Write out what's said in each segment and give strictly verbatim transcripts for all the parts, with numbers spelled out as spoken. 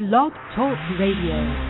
Blog Talk Radio.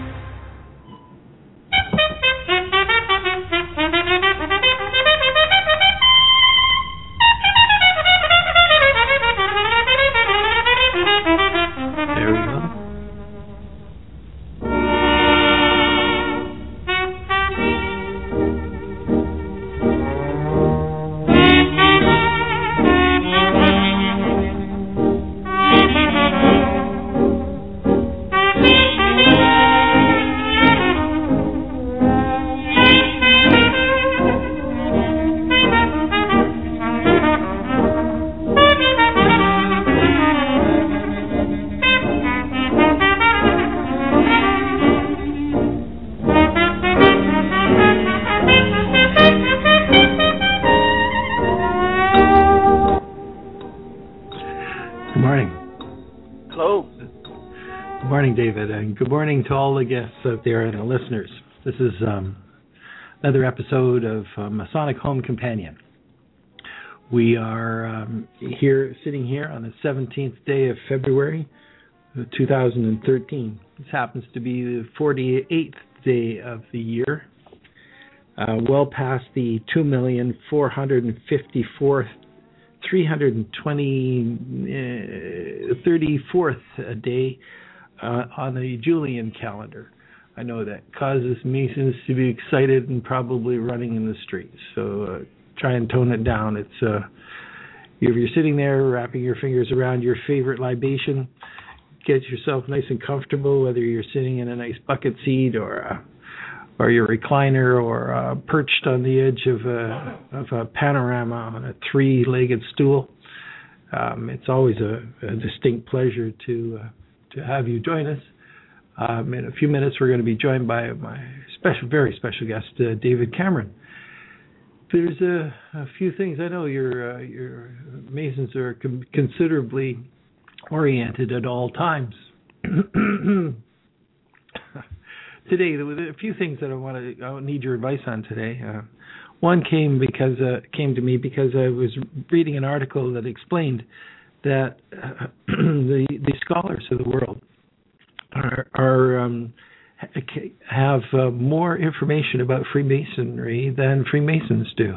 David, and good morning to all the guests out there and the listeners. This is um, another episode of uh, Masonic Home Companion. We are um, here, sitting here on the seventeenth day of February, two thousand thirteen. This happens to be the forty-eighth day of the year, uh, well past the two million four hundred fifty-fourth, three hundred twenty, uh, thirty-fourth day Uh, on the Julian calendar. I know that causes Masons to be excited and probably running in the streets. So uh, try and tone it down. It's uh, if you're sitting there wrapping your fingers around your favorite libation, get yourself nice and comfortable, whether you're sitting in a nice bucket seat or uh, or your recliner or uh, perched on the edge of a, of a panorama on a three-legged stool. Um, it's always a, a distinct pleasure to uh, to have you join us. Um, in a few minutes, we're going to be joined by my special, very special guest, uh, David Cameron. There's a, a few things I know your uh, your Masons are com- considerably oriented at all times. Today, there were a few things that I want to I need your advice on today. Uh, one came because uh, came to me because I was reading an article that explained that uh, the the scholars of the world are, are um, have uh, more information about Freemasonry than Freemasons do.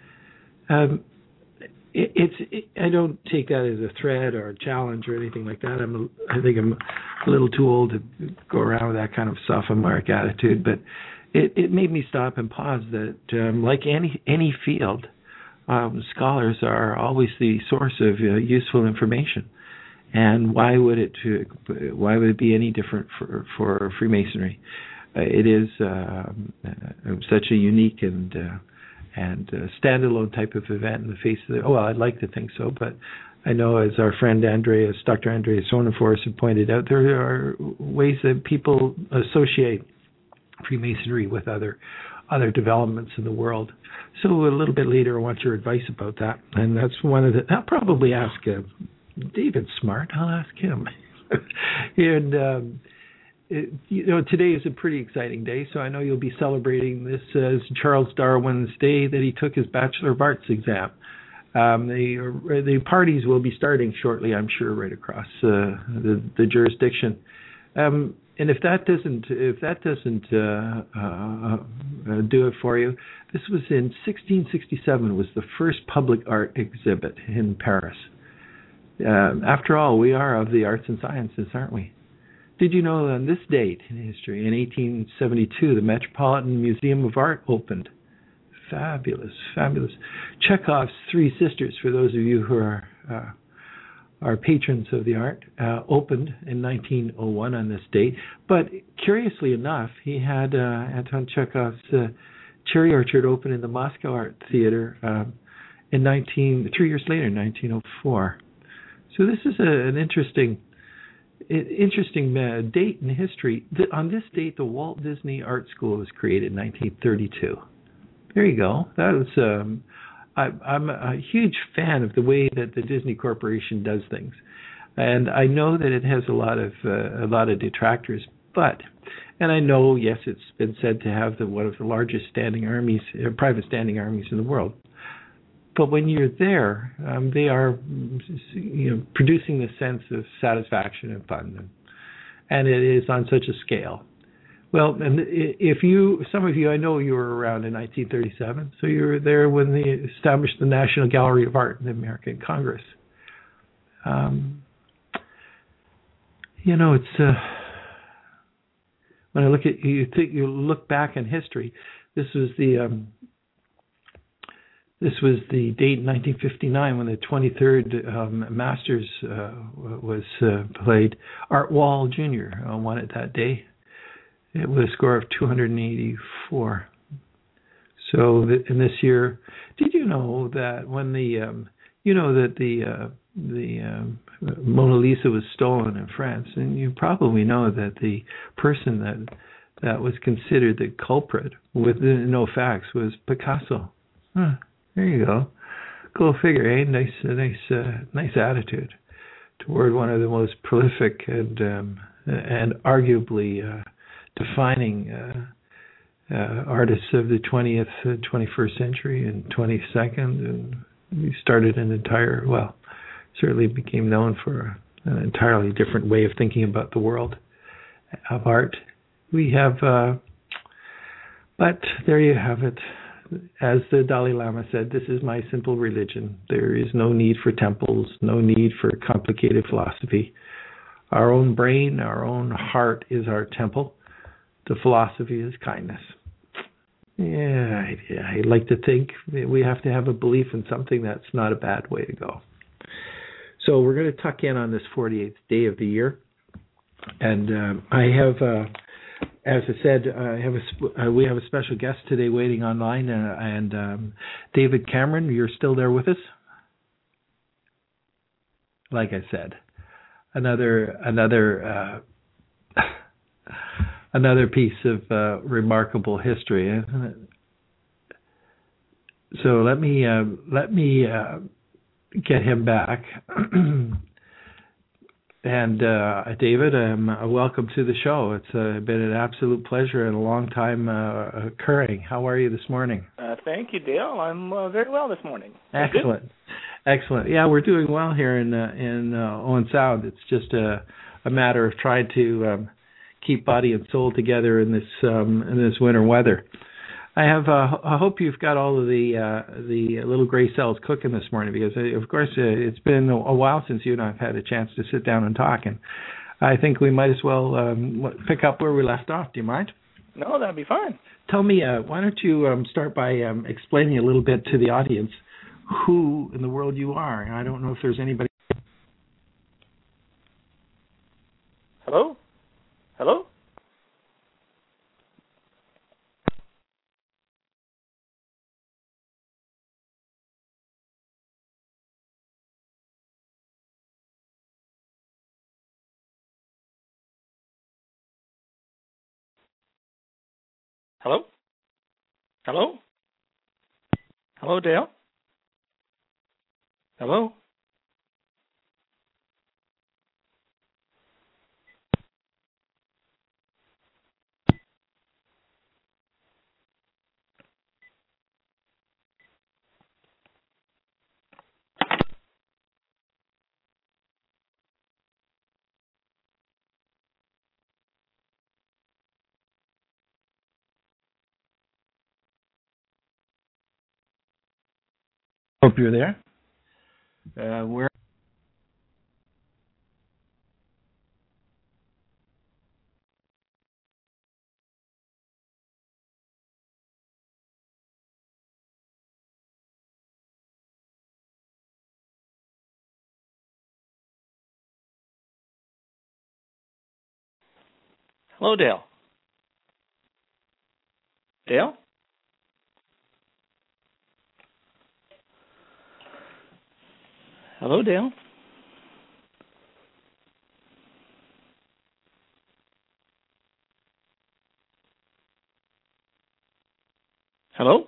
Um, it, it's it, I don't take that as a threat or a challenge or anything like that. I'm a, I think I'm a little too old to go around with that kind of sophomoric attitude. But it, it made me stop and pause. That um, like any any field, Um, scholars are always the source of uh, useful information, and why would it uh, why would it be any different for for Freemasonry? Uh, it is uh, uh, such a unique and uh, and uh, standalone type of event in the face of the. Oh, well, I'd like to think so, but I know, as our friend Andreas, Doctor Andreas Sonneforce had pointed out, there are ways that people associate Freemasonry with other other developments in the world. So a little bit later, I want your advice about that, and that's one of the. I'll probably ask uh, David Smart. I'll ask him. and um, it, you know, today is a pretty exciting day, so I know you'll be celebrating this as Charles Darwin's day that he took his Bachelor of Arts exam. Um, the the parties will be starting shortly, I'm sure, right across uh, the the jurisdiction. Um, And if that doesn't, if that doesn't uh, uh, uh, do it for you, this was in sixteen sixty-seven. Was the first public art exhibit in Paris. Uh, after all, we are of the arts and sciences, aren't we? Did you know on this date in history, in eighteen seventy-two, the Metropolitan Museum of Art opened? Fabulous, fabulous. Chekhov's Three Sisters, for those of you who are. Uh, Our patrons of the art, uh, opened in nineteen oh one on this date. But curiously enough, he had uh, Anton Chekhov's uh, Cherry Orchard open in the Moscow Art Theater um, in nineteen three years later, nineteen oh four. So this is a, an interesting, interesting uh, date in history. The, on this date, the Walt Disney Art School was created in nineteen thirty-two. There you go. That was. Um, I, I'm a huge fan of the way that the Disney Corporation does things, and I know that it has a lot of uh, a lot of detractors. But, and I know, yes, it's been said to have the one of the largest standing armies, uh, private standing armies in the world. But when you're there, um, they are, you know, producing the sense of satisfaction and fun. And, and it is on such a scale. Well, and if you, some of you, I know you were around in nineteen thirty-seven, so you were there when they established the National Gallery of Art in the American Congress. Um, you know, it's uh, when I look at you, think you look back in history. This was the um, this was the date in nineteen fifty-nine when the twenty-third um, Masters uh, was uh, played. Art Wall Junior Uh, won it that day. It was a score of two hundred eighty-four. So th- in this year, did you know that when the um, you know that the uh, the um, Mona Lisa was stolen in France, and you probably know that the person that that was considered the culprit with no facts was Picasso. Huh, there you go. Go figure, eh? Nice, nice, uh, nice attitude toward one of the most prolific and um, and arguably uh, defining uh, uh, artists of the twentieth, uh, twenty-first century and twenty-second, and he started an entire, well, certainly became known for an entirely different way of thinking about the world of art. We have, uh, but there you have it. As the Dalai Lama said, this is my simple religion. There is no need for temples, no need for complicated philosophy. Our own brain, our own heart is our temple. The philosophy is kindness. Yeah, I, I like to think that we have to have a belief in something. That's not a bad way to go. So we're going to tuck in on this forty-eighth day of the year. And um, I have... Uh, As I said, I have a, uh, we have a special guest today waiting online, uh, and um, David Cameron, you're still there with us? Like I said, another another uh, another piece of uh, remarkable history. So let me uh, let me uh, get him back. And uh, David, um, welcome to the show. It's uh, been an absolute pleasure and a long time uh, occurring. How are you this morning? Uh, thank you, Dale. I'm uh, very well this morning. Excellent, excellent. Yeah, we're doing well here in uh, in uh, Owen Sound. It's just a, a matter of trying to um, keep body and soul together in this um, in this winter weather. I have. Uh, I hope you've got all of the uh, the little gray cells cooking this morning, because uh, of course uh, it's been a while since you and I've had a chance to sit down and talk, and I think we might as well um, pick up where we left off. Do you mind? No, that'd be fine. Tell me, uh, why don't you um, start by um, explaining a little bit to the audience who in the world you are? I don't know if there's anybody. Hello? Hello? Hello? Hello? Hello, Dale? Hello? Hope you're there. Uh, where? Hello, Dale? Dale? Hello, Dale? Hello?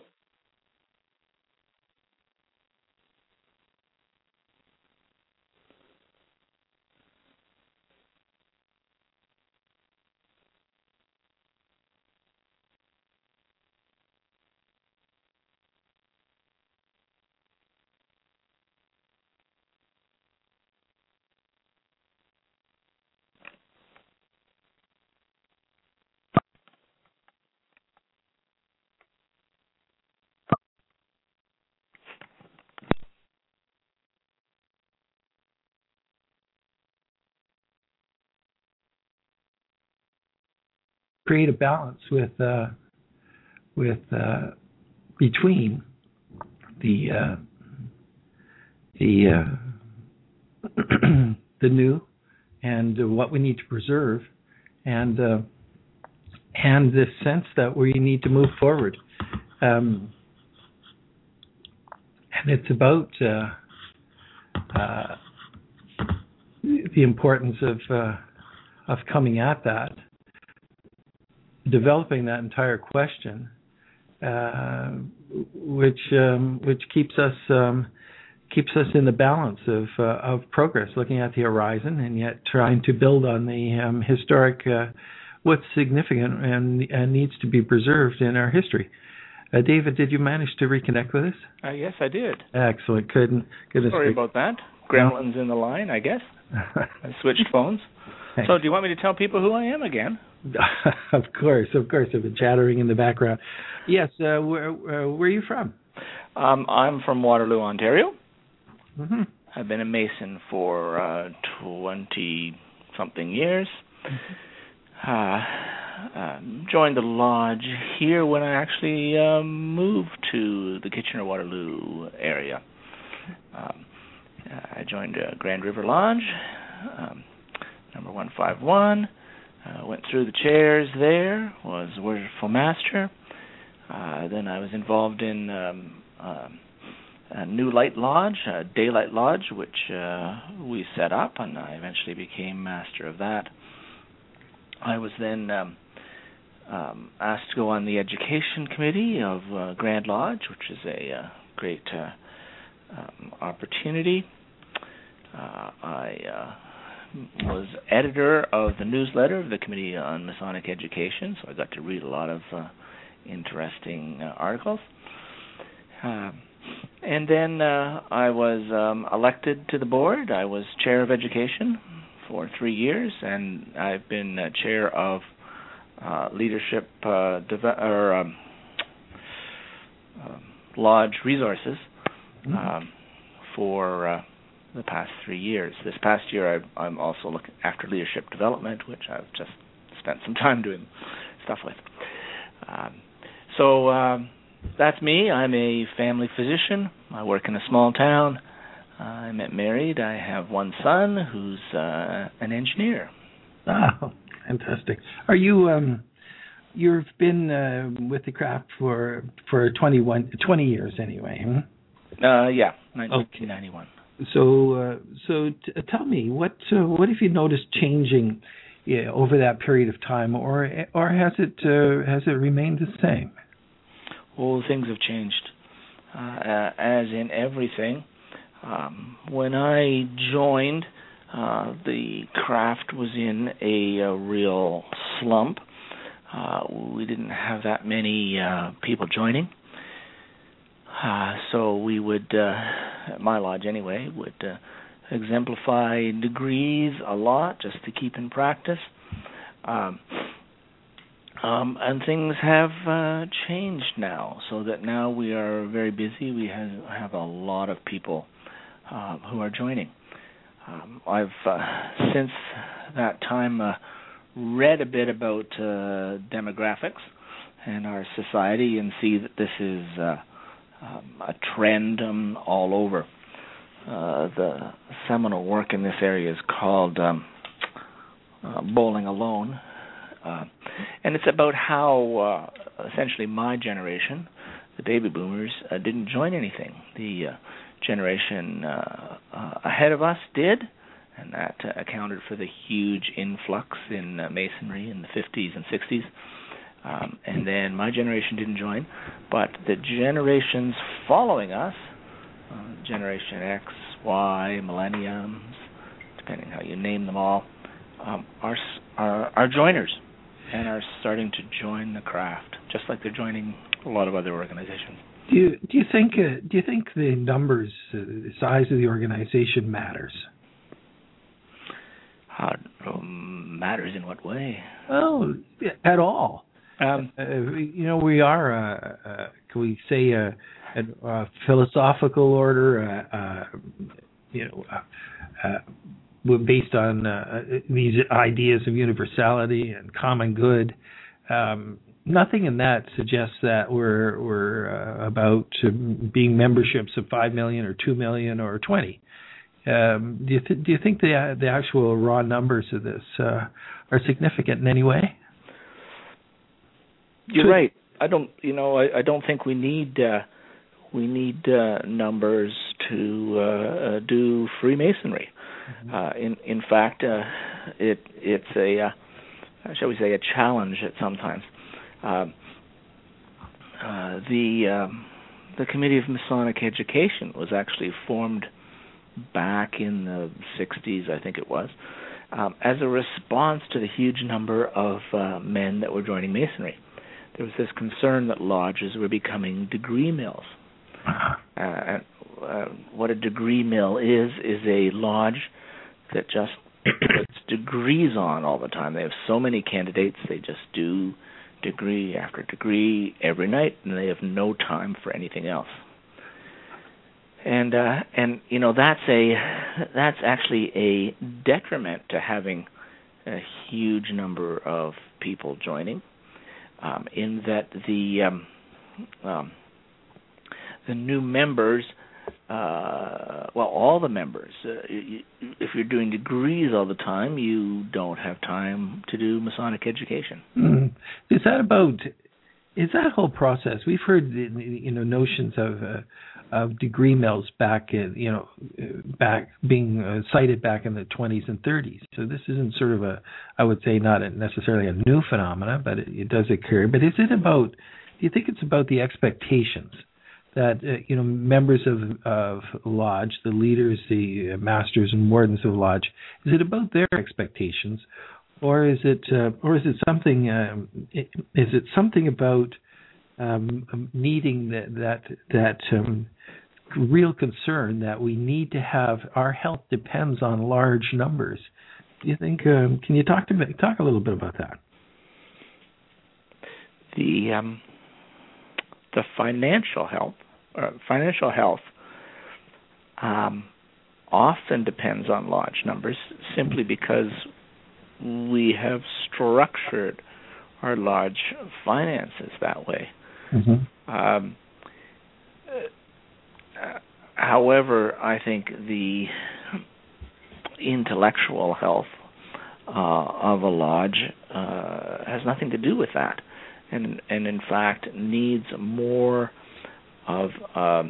create a balance with uh, with uh, between the uh, the uh, the new and uh, what we need to preserve, and uh, and this sense that we need to move forward. Um, and it's about uh, uh, the importance of uh, of coming at that, developing that entire question, uh, which um, which keeps us um, keeps us in the balance of uh, of progress, looking at the horizon, and yet trying to build on the um, historic, uh, what's significant and, and needs to be preserved in our history. Uh, David, did you manage to reconnect with us? Uh, yes, I did. Excellent. Couldn't. Goodness Sorry great. about that. Gremlins no. in the line, I guess. I switched phones. Thanks. So do you want me to tell people who I am again? Of course, of course. I've been chattering in the background. Yes, uh, where, uh, where are you from? Um, I'm from Waterloo, Ontario. Mm-hmm. I've been a Mason for uh, twenty-something years. Mm-hmm. Uh, um, joined the lodge here when I actually um, moved to the Kitchener-Waterloo area. Um, I joined uh, Grand River Lodge, um, number one five one. Uh, went through the chairs there, was Worshipful Master. Uh, then I was involved in um, uh, a New Light Lodge, a Daylight Lodge, which uh, we set up, and I eventually became master of that. I was then um, um, asked to go on the education committee of uh, Grand Lodge, which is a uh, great uh, um, opportunity. Uh, I uh, was editor of the newsletter of the Committee on Masonic Education, so I got to read a lot of uh, interesting uh, articles. Uh, and then uh, I was um, elected to the board. I was chair of education for three years, and I've been uh, chair of uh, leadership uh, deve- or um, uh, lodge resources mm-hmm. um, for uh, the past three years. This past year, I, I'm also looking after leadership development, which I've just spent some time doing stuff with. Um, so um, that's me. I'm a family physician. I work in a small town. I'm married. I have one son who's uh, an engineer. Oh, fantastic! Are you? Um, you've been uh, with the craft for for twenty-one, twenty years anyway. Hmm? Uh, yeah, nineteen ninety-one. Okay. So, uh, so t- tell me, what uh, what have you noticed changing yeah, over that period of time, or or has it uh, has it remained the same? Well, things have changed, uh, uh, as in everything. Um, when I joined, uh, the craft was in a, a real slump. Uh, we didn't have that many uh, people joining. Uh, so we would, uh, at my lodge anyway, would uh, exemplify degrees a lot just to keep in practice. Um, um, and things have uh, changed now, so that now we are very busy. We have, have a lot of people uh, who are joining. Um, I've, uh, since that time, uh, read a bit about uh, demographics and our society and see that this is uh, Um, a trend um, all over. Uh, the seminal work in this area is called um, uh, Bowling Alone, uh, and it's about how uh, essentially my generation, the baby boomers, uh, didn't join anything. The uh, generation uh, uh, ahead of us did, and that uh, accounted for the huge influx in uh, masonry in the fifties and sixties. Um, and then my generation didn't join, but the generations following us, uh, Generation X, Y, Millenniums, depending how you name them all, um, are, are are joiners and are starting to join the craft, just like they're joining a lot of other organizations. Do you do you think uh, do you think the numbers, uh, the size of the organization matters? Uh, um, matters in what way? Well, at all. Um, uh, you know, we are, uh, uh, can we say, a, a, a philosophical order, uh, uh, you know, uh, uh, based on uh, these ideas of universality and common good. um, nothing in that suggests that we're we're uh, about uh, being memberships of five million or two million or twenty. Um, do you th- do you think the the actual raw numbers of this uh, are significant in any way? You're so, right. I don't. You know, I, I don't think we need uh, we need uh, numbers to uh, uh, do Freemasonry. Mm-hmm. Uh, in in fact, uh, it it's a uh, shall we say a challenge at sometimes. Uh, uh, the um, the Committee of Masonic Education was actually formed back in the sixties, I think it was, um, as a response to the huge number of uh, men that were joining Masonry. There was this concern that lodges were becoming degree mills. Uh, and, uh, what a degree mill is, is a lodge that just puts degrees on all the time. They have so many candidates, they just do degree after degree every night, and they have no time for anything else. And uh, and you know that's a that's actually a detriment to having a huge number of people joining, um, in that the um, um, the new members, uh, well, all the members, uh, you, if you're doing degrees all the time, you don't have time to do Masonic education. Mm. Is that about? Is that whole process? We've heard you know notions of. Uh, of degree mills back in, you know, back being uh, cited back in the twenties and thirties. So this isn't sort of a, I would say not a necessarily a new phenomena, but it, it does occur. But is it about, do you think it's about the expectations that, uh, you know, members of, of Lodge, the leaders, the uh, masters and wardens of Lodge, is it about their expectations, or is it, uh, or is it something, um, is it something about um, needing that, that, that, um, real concern that we need to have, our health depends on large numbers. Do you think, um, can you talk to me, talk a little bit about that? The um, the financial health, uh, financial health um, often depends on large numbers simply because we have structured our large finances that way. Mm-hmm. Um, Uh, however, I think the intellectual health uh, of a lodge uh, has nothing to do with that, and and in fact needs more of um,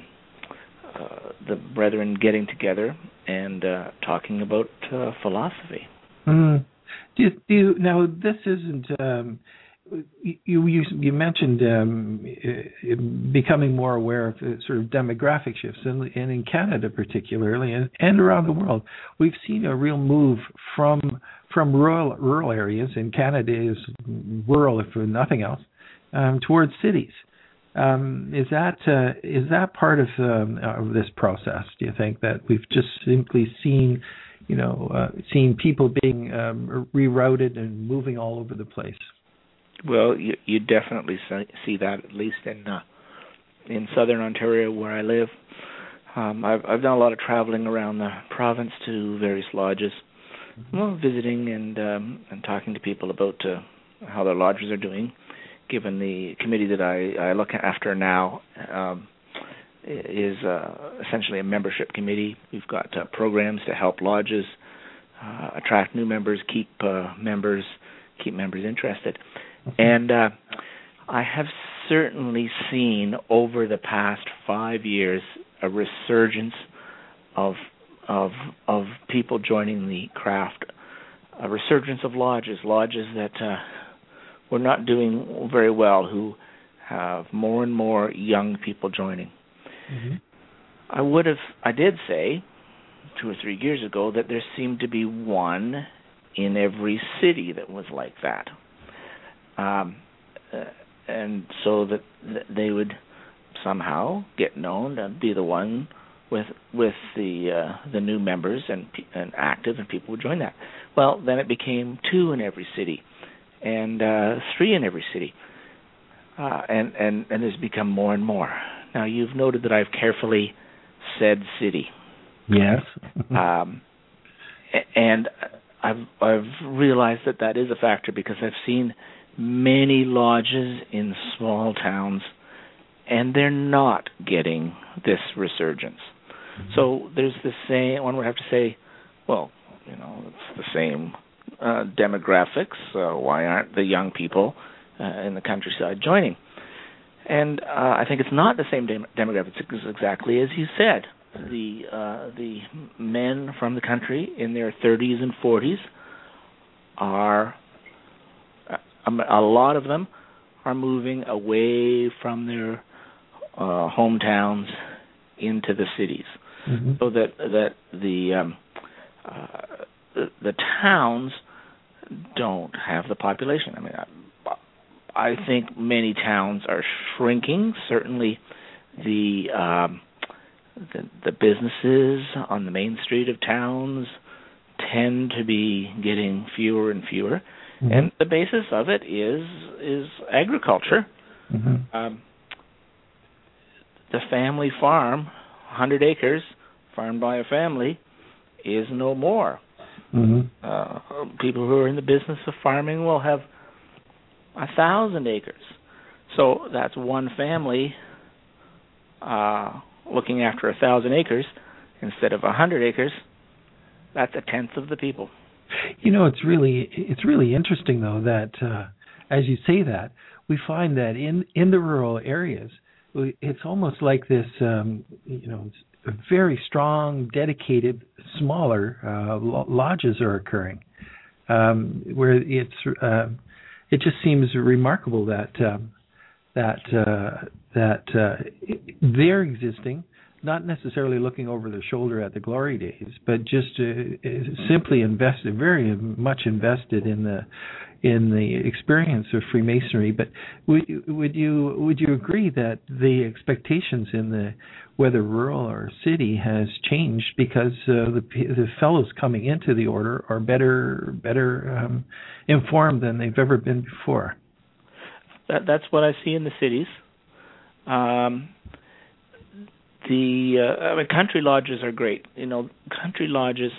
uh, the brethren getting together and uh, talking about uh, philosophy. Mm. Do you, do you, now this isn't. Um, You, you you mentioned um, becoming more aware of sort of demographic shifts, and, and in Canada particularly, and, and around the world, we've seen a real move from from rural rural areas. And Canada is rural, if for nothing else, um, towards cities. Um, is that uh, is that part of um, of this process? Do you think that we've just simply seen, you know, uh, seen people being um, rerouted and moving all over the place? Well, you, you definitely see that, at least in uh, in southern Ontario, where I live. Um, I've I've done a lot of traveling around the province to various lodges, mm-hmm. well, visiting and um, and talking to people about uh, how their lodges are doing. Given the committee that I, I look after now um, is uh, essentially a membership committee. We've got uh, programs to help lodges uh, attract new members, keep uh, members keep members interested. And uh, I have certainly seen over the past five years a resurgence of of of people joining the craft, a resurgence of lodges, lodges that uh, were not doing very well, who have more and more young people joining. Mm-hmm. I would have, I did say two or three years ago that there seemed to be one in every city that was like that. Um, uh, and so that th- they would somehow get known and be the one with with the uh, the new members and and active, and people would join that. Well, then it became two in every city, and uh, three in every city, uh, and and and there's become more and more. Now you've noted that I've carefully said city. Yes. um, and I've I've realized that that is a factor because I've seen many lodges in small towns, and they're not getting this resurgence. Mm-hmm. So there's the same, one would have to say, well, you know, it's the same uh, demographics, so why aren't the young people uh, in the countryside joining? And uh, I think it's not the same dem- demographics, it's exactly as you said. The uh, the men from the country in their thirties and forties are, a, a lot of them are moving away from their uh, hometowns into the cities, mm-hmm. so that that the um, uh, the, the towns don't have the population. I mean, I, I think many towns are shrinking. Certainly, the um, The, the businesses on the main street of towns tend to be getting fewer and fewer, mm-hmm. and the basis of it is is agriculture. Mm-hmm. Um, the family farm, one hundred acres, farmed by a family, is no more. Mm-hmm. Uh, people who are in the business of farming will have a thousand acres, so that's one family Uh, looking after a thousand acres instead of a hundred acres. That's a tenth of the people. You know, it's really it's really interesting though that uh, as you say that, we find that in, in the rural areas, it's almost like this, um, you know, very strong, dedicated, smaller uh, lodges are occurring, um, where it's uh, it just seems remarkable that. Um, that uh, that uh, they're existing, not necessarily looking over their shoulder at the glory days, but just uh, simply invested, very much invested in the in the experience of Freemasonry. But would, would you would you agree that the expectations in the whether rural or city has changed because uh, the the fellows coming into the order are better better um, informed than they've ever been before? That, that's what I see in the cities. Um, the uh, I mean, country lodges are great. You know, country lodges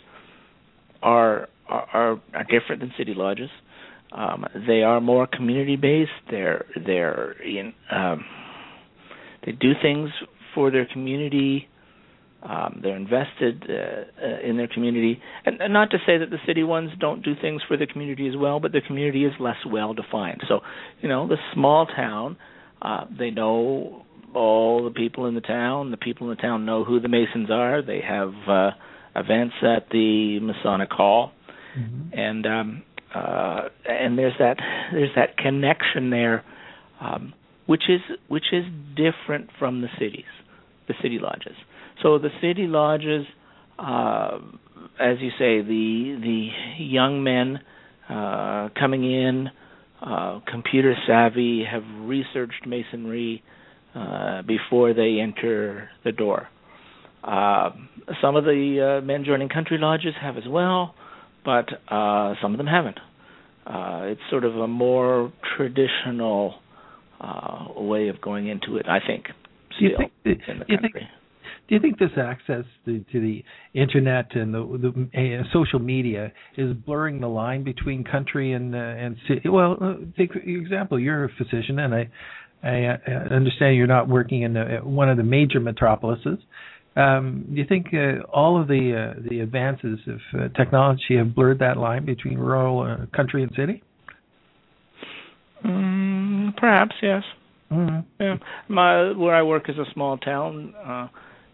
are are, are different than city lodges. Um, they are more community based. They're they're in um, they do things for their community. Um, they're invested uh, uh, in their community, and, and not to say that the city ones don't do things for the community as well, but the community is less well defined. So, you know, the small town, uh, they know all the people in the town. The people in the town know who the Masons are. They have uh, events at the Masonic Hall, mm-hmm. and um, uh, and there's that there's that connection there, um, which is which is different from the cities, the city lodges. So the city lodges, uh, as you say, the the young men uh, coming in, uh, computer savvy, have researched Masonry uh, before they enter the door. Uh, some of the uh, men joining country lodges have as well, but uh, some of them haven't. Uh, it's sort of a more traditional uh, way of going into it, I think, still you think, in the you country. Think- Do you think this access to, to the internet and the, the uh, social media is blurring the line between country and uh, and city? Well, uh, take for example, you're a physician, and I I uh, understand you're not working in the, one of the major metropolises. Um, do you think uh, all of the uh, the advances of uh, technology have blurred that line between rural, uh, country, and city? Mm, perhaps, yes. Mm-hmm. Yeah, my where I work is a small town. Uh,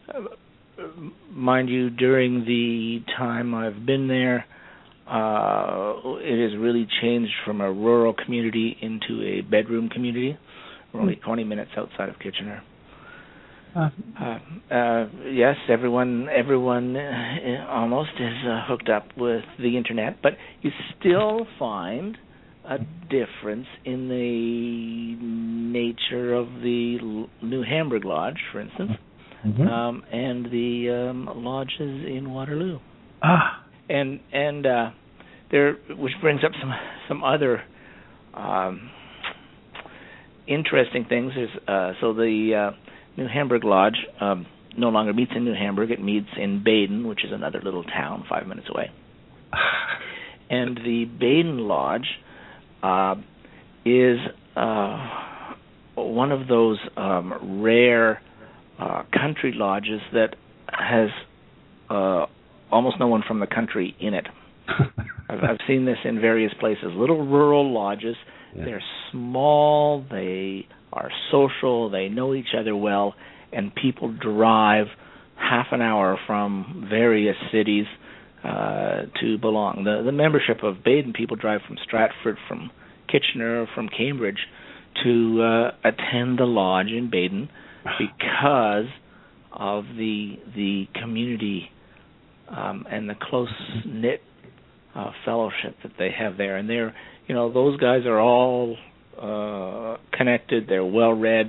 Mind you, during the time I've been there, uh, it has really changed from a rural community into a bedroom community. We're only twenty minutes outside of Kitchener. Uh, uh, uh, yes, everyone, everyone uh, almost is uh, hooked up with the internet, but you still find a difference in the nature of the New Hamburg Lodge, for instance. Mm-hmm. Um, and the um, lodges in Waterloo, ah, and and uh, there, which brings up some some other um, interesting things. There's uh, so the uh, New Hamburg Lodge um, no longer meets in New Hamburg; it meets in Baden, which is another little town five minutes away. And the Baden Lodge uh, is uh, one of those um, rare uh, country lodges that has uh, almost no one from the country in it. I've, I've seen this in various places. Little rural lodges. Yeah. They're small. They are social. They know each other well, and people drive half an hour from various cities uh, to belong. The, the membership of Baden people drive from Stratford, from Kitchener, from Cambridge to uh, attend the lodge in Baden because of the the community um, and the close knit uh, fellowship that they have there. And they're, you know, those guys are all uh, connected. They're well read.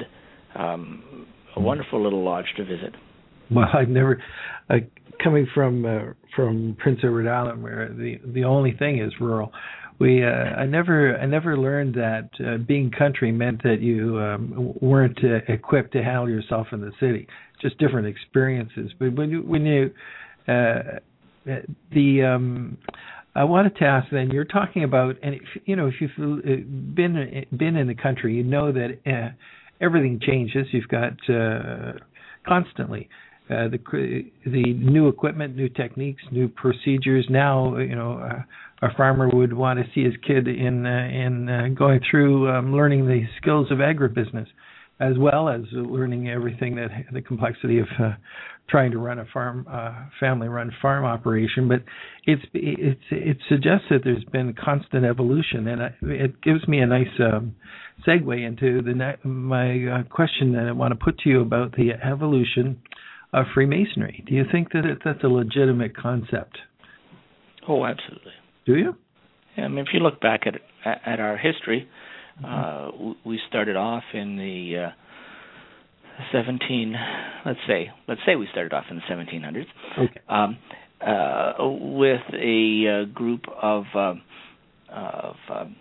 Um, a wonderful little lodge to visit. Well, I've never, uh, coming from uh, from Prince Edward Island, where the the only thing is rural. We, uh, I never, I never learned that uh, being country meant that you um, weren't uh, equipped to handle yourself in the city. Just different experiences. But when you, when you, uh, the, um, I wanted to ask then. You're talking about, and if, you know, if you've been been in the country, you know that uh, everything changes. You've got uh, constantly. Uh, the the new equipment, new techniques, new procedures. Now, you know, uh, a farmer would want to see his kid in uh, in uh, going through um, learning the skills of agribusiness, as well as learning everything that the complexity of uh, trying to run a farm, uh, family-run farm operation. But it's it's it suggests that there's been constant evolution, and it gives me a nice um, segue into the my uh, question that I want to put to you about the evolution of Freemasonry. Do you think that it, that's a legitimate concept? Oh, absolutely. Do you? Yeah, I mean, if you look back at at our history, mm-hmm. uh, we started off in the uh, seventeen. Let's say, let's say we started off in the seventeen hundreds. Okay. Um, uh, with a uh, group of uh, of um,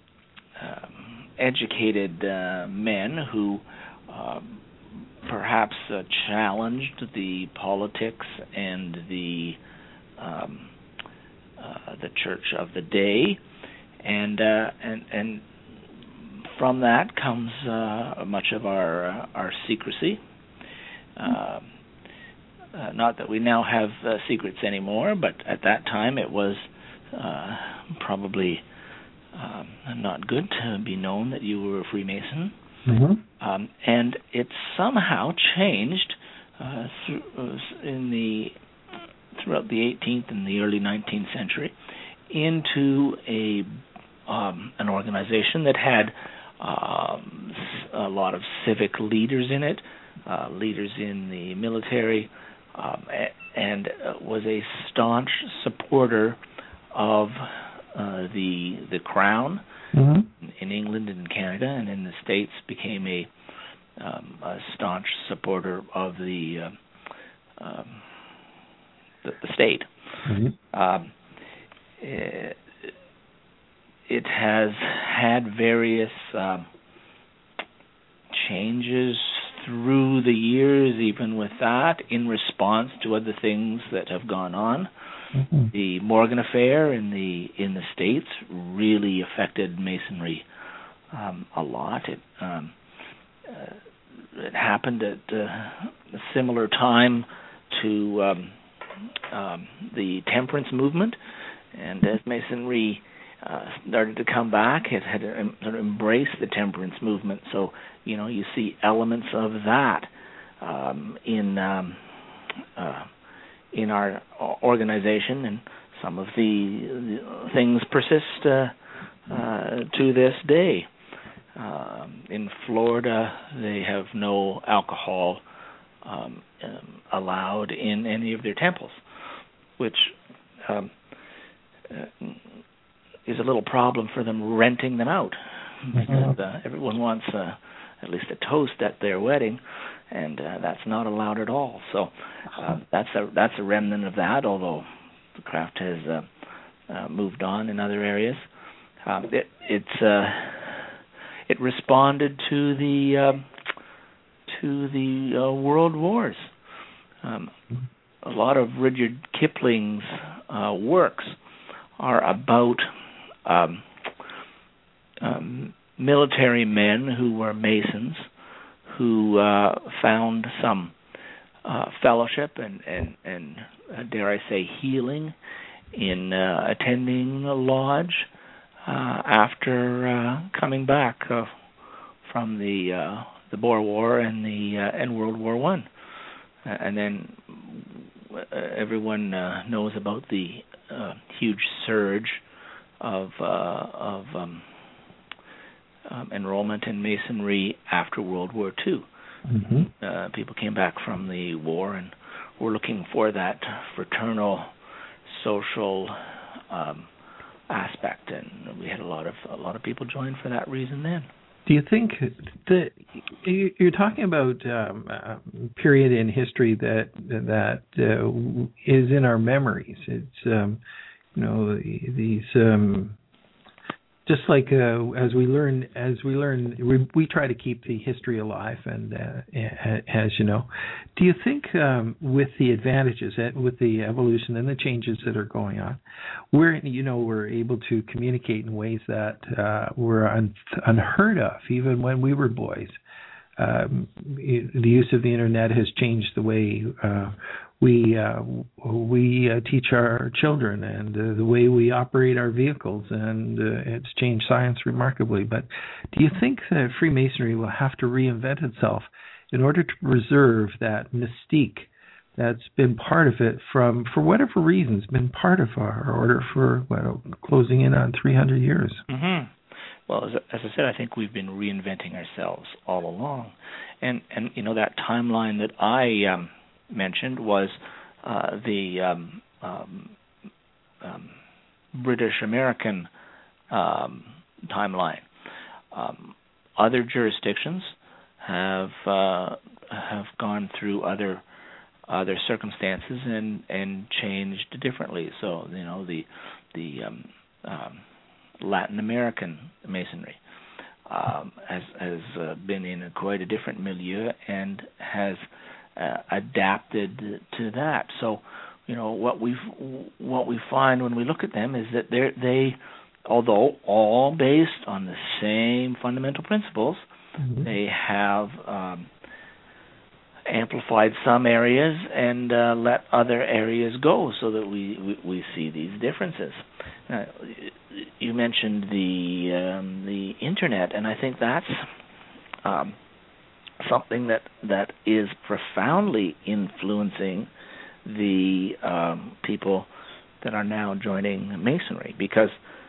um, educated uh, men who. Um, perhaps uh, challenged the politics and the um, uh, the church of the day, and uh, and and from that comes uh, much of our uh, our secrecy. Uh, uh, not that we now have uh, secrets anymore, but at that time it was uh, probably uh, not good to be known that you were a Freemason. Mm-hmm. Um, and it somehow changed uh, th- in the throughout the eighteenth and the early nineteenth century into a um, an organization that had um, a lot of civic leaders in it, uh, leaders in the military, um, and was a staunch supporter of uh, the the crown. Mm-hmm. In England and Canada, and in the States became a, um, a staunch supporter of the uh, um, the, the state. Mm-hmm. Um, it, it has had various um, changes through the years, even with that, in response to other things that have gone on. Mm-hmm. The Morgan affair in the in the States really affected Masonry um, a lot. It um, uh, it happened at uh, a similar time to um, um, the temperance movement, and as Masonry uh, started to come back, it had sort of embraced the temperance movement. So you know you see elements of that um, in. Um, uh, in our organization, and some of the, the things persist uh, uh, to this day. Uh, in Florida, they have no alcohol um, um, allowed in any of their temples, which um, uh, is a little problem for them renting them out, because uh, everyone wants uh, at least a toast at their wedding, and uh, that's not allowed at all. So uh, that's a that's a remnant of that, although the craft has uh, uh, moved on in other areas. Um, it it's uh, it responded to the uh, to the uh, world wars. Um, a lot of Rudyard Kipling's uh, works are about um, um, military men who were Masons who uh, found some uh, fellowship and, and, and uh, dare I say, healing in uh, attending a lodge uh, after uh, coming back uh, from the uh, the Boer War and the uh, and World War One, uh, and then uh, everyone uh, knows about the uh, huge surge of uh, of um, um, enrollment in Masonry after World War Two. Mm-hmm. Uh, people came back from the war and were looking for that fraternal, social um, aspect, and we had a lot of a lot of people join for that reason then. Do you think that you're talking about um, a period in history that that uh, is in our memories? It's um, you know these um, just like uh, as we learn as we learn we, we try to keep the history alive, and uh, as you know, do you think um, with the advantages, with the evolution and the changes that are going on, we're you know we're able to communicate in ways that uh, were un- unheard of even when we were boys. Um, the use of the internet has changed the way uh, we uh, we uh, teach our children and uh, the way we operate our vehicles, and uh, it's changed science remarkably. But do you think that Freemasonry will have to reinvent itself in order to preserve that mystique that's been part of it from, for whatever reasons, been part of our order for well, closing in on three hundred years? Mm-hmm. Well, as, as I said, I think we've been reinventing ourselves all along, and and you know that timeline that I um, mentioned was uh, the um, um, um, British American um, timeline. Um, other jurisdictions have uh, have gone through other other circumstances and, and changed differently. So you know the the um, um, Latin American Masonry um, has has uh, been in a quite a different milieu and has uh, adapted to that. So, you know what we what we find when we look at them is that they they, although all based on the same fundamental principles, mm-hmm. they have um, amplified some areas and uh, let other areas go, so that we we, we see these differences. Uh, you mentioned the um, the internet, and I think that's um, something that, that is profoundly influencing the um, people that are now joining Masonry, because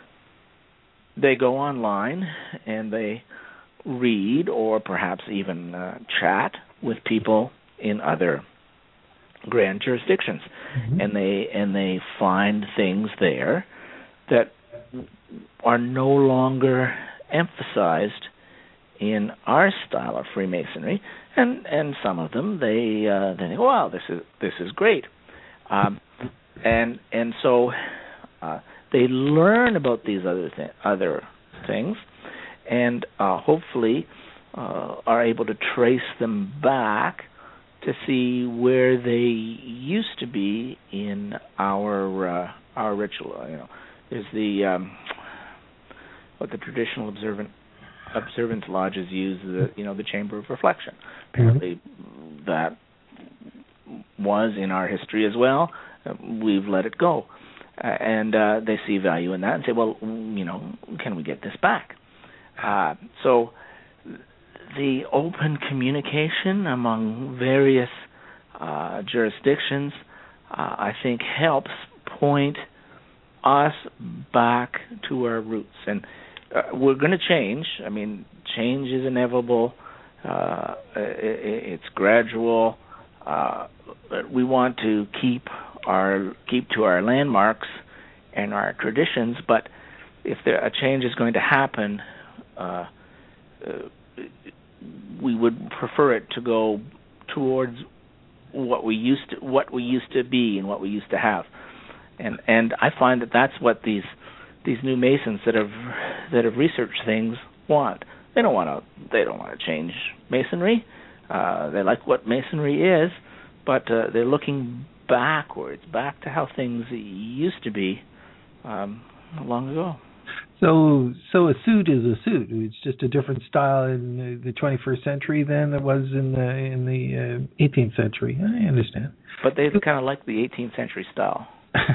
they go online and they read or perhaps even uh, chat with people in other grand jurisdictions, mm-hmm. and they and they find things there that are no longer emphasized in our style of Freemasonry, and, and some of them they uh, they think, wow, this is this is great, um, and and so uh, they learn about these other th- other things, and uh, hopefully uh, are able to trace them back to see where they used to be in our uh, our ritual. You know, there's the um, what the traditional observant observance lodges use, the you know the chamber of reflection. Apparently, mm-hmm. that was in our history as well. Uh, we've let it go, uh, and uh, they see value in that and say, well, you know, can we get this back? Uh, so the open communication among various uh, jurisdictions, uh, I think, helps point us back to our roots. And uh, we're going to change. I mean, change is inevitable. Uh, it, it's gradual. Uh, but we want to keep our keep to our landmarks and our traditions. But if there, a change is going to happen, uh, uh, we would prefer it to go towards what we used to, what we used to be and what we used to have. And and I find that that's what these these new Masons that have that have researched things want. They don't want to they don't want to change Masonry. Uh, they like what Masonry is, but uh, they're looking backwards, back to how things used to be um, long ago. So, so a suit is a suit. It's just a different style in the twenty-first century than it was in the in the uh, eighteenth century. I understand. But they kind of like the eighteenth century style.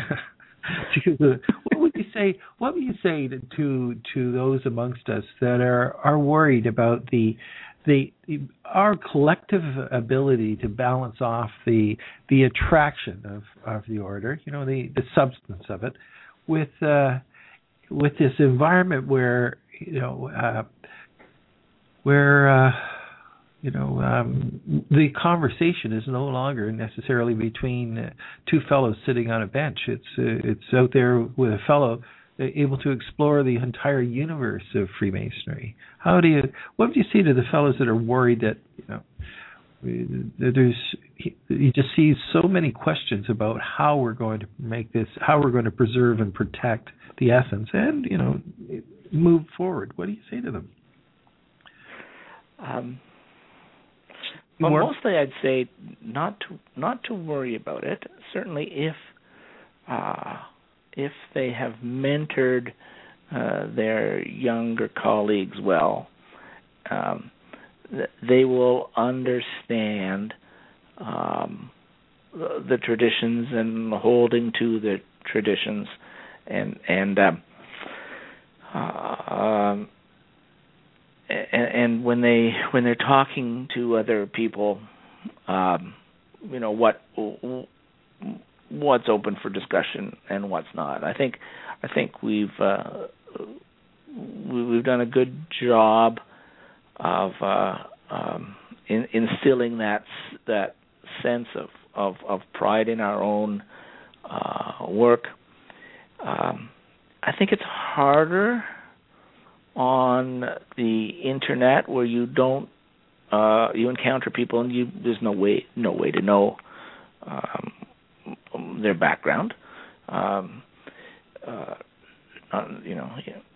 What would you say? What would you say to, to to those amongst us that are are worried about the the our collective ability to balance off the the attraction of, of the order, you know, the, the substance of it, with uh, with this environment where you know uh, where uh, you know um, the conversation is no longer necessarily between uh, two fellows sitting on a bench. It's uh, it's out there with a fellow able to explore the entire universe of Freemasonry. How do you? What do you say to the fellows that are worried that you know there's you just see so many questions about how we're going to make this, how we're going to preserve and protect the essence, and you know move forward? What do you say to them? Um, well, mostly I'd say not to not to worry about it. Certainly, if uh, if they have mentored uh, their younger colleagues well, um, th- they will understand um, the, the traditions and holding to the traditions, and and um, uh, um, and, and when they when they're talking to other people, um, you know what. what's open for discussion and what's not. I think I think we've uh, we've done a good job of uh, um, in, instilling that that sense of, of, of pride in our own uh, work. Um, I think it's harder on the internet where you don't uh, you encounter people and you there's no way no way to know Um, their background, um, uh, you know,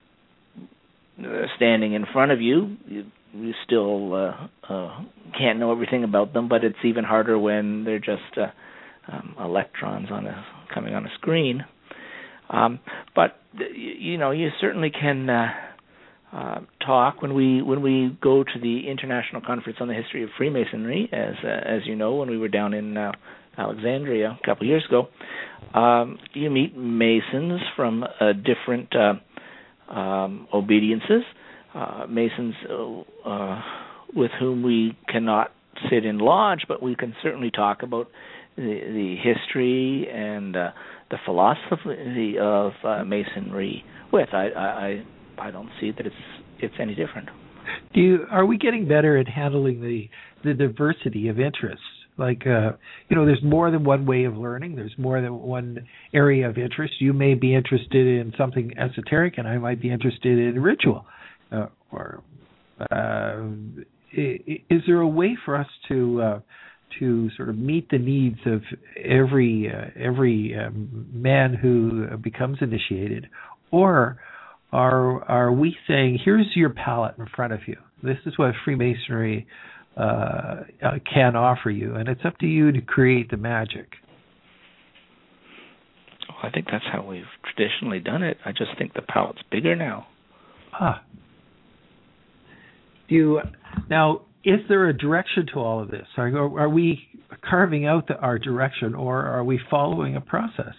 standing in front of you, you, you still uh, uh, can't know everything about them. But it's even harder when they're just uh, um, electrons on a coming on a screen. Um, but you know, you certainly can uh, uh, talk when we when we go to the International Conference on the History of Freemasonry, as uh, as you know, when we were down in Uh, Alexandria a couple of years ago. Um, you meet Masons from uh, different uh, um, obediences, uh, Masons uh, uh, with whom we cannot sit in lodge, but we can certainly talk about the, the history and uh, the philosophy of uh, Masonry with. I, I I don't see that it's it's any different. Do you, are we getting better at handling the the diversity of interests? Like, uh, you know, there's more than one way of learning. There's more than one area of interest. You may be interested in something esoteric, and I might be interested in ritual. Uh, or uh, is there a way for us to uh, to sort of meet the needs of every uh, every um, man who becomes initiated, or are are we saying, here's your palette in front of you. This is what Freemasonry Uh, uh, can offer you, and it's up to you to create the magic? Well, I think that's how we've traditionally done it. I just think the palette's bigger now. Ah. Do you, now, is there a direction to all of this? Are, are we carving out the, our direction, or are we following a process?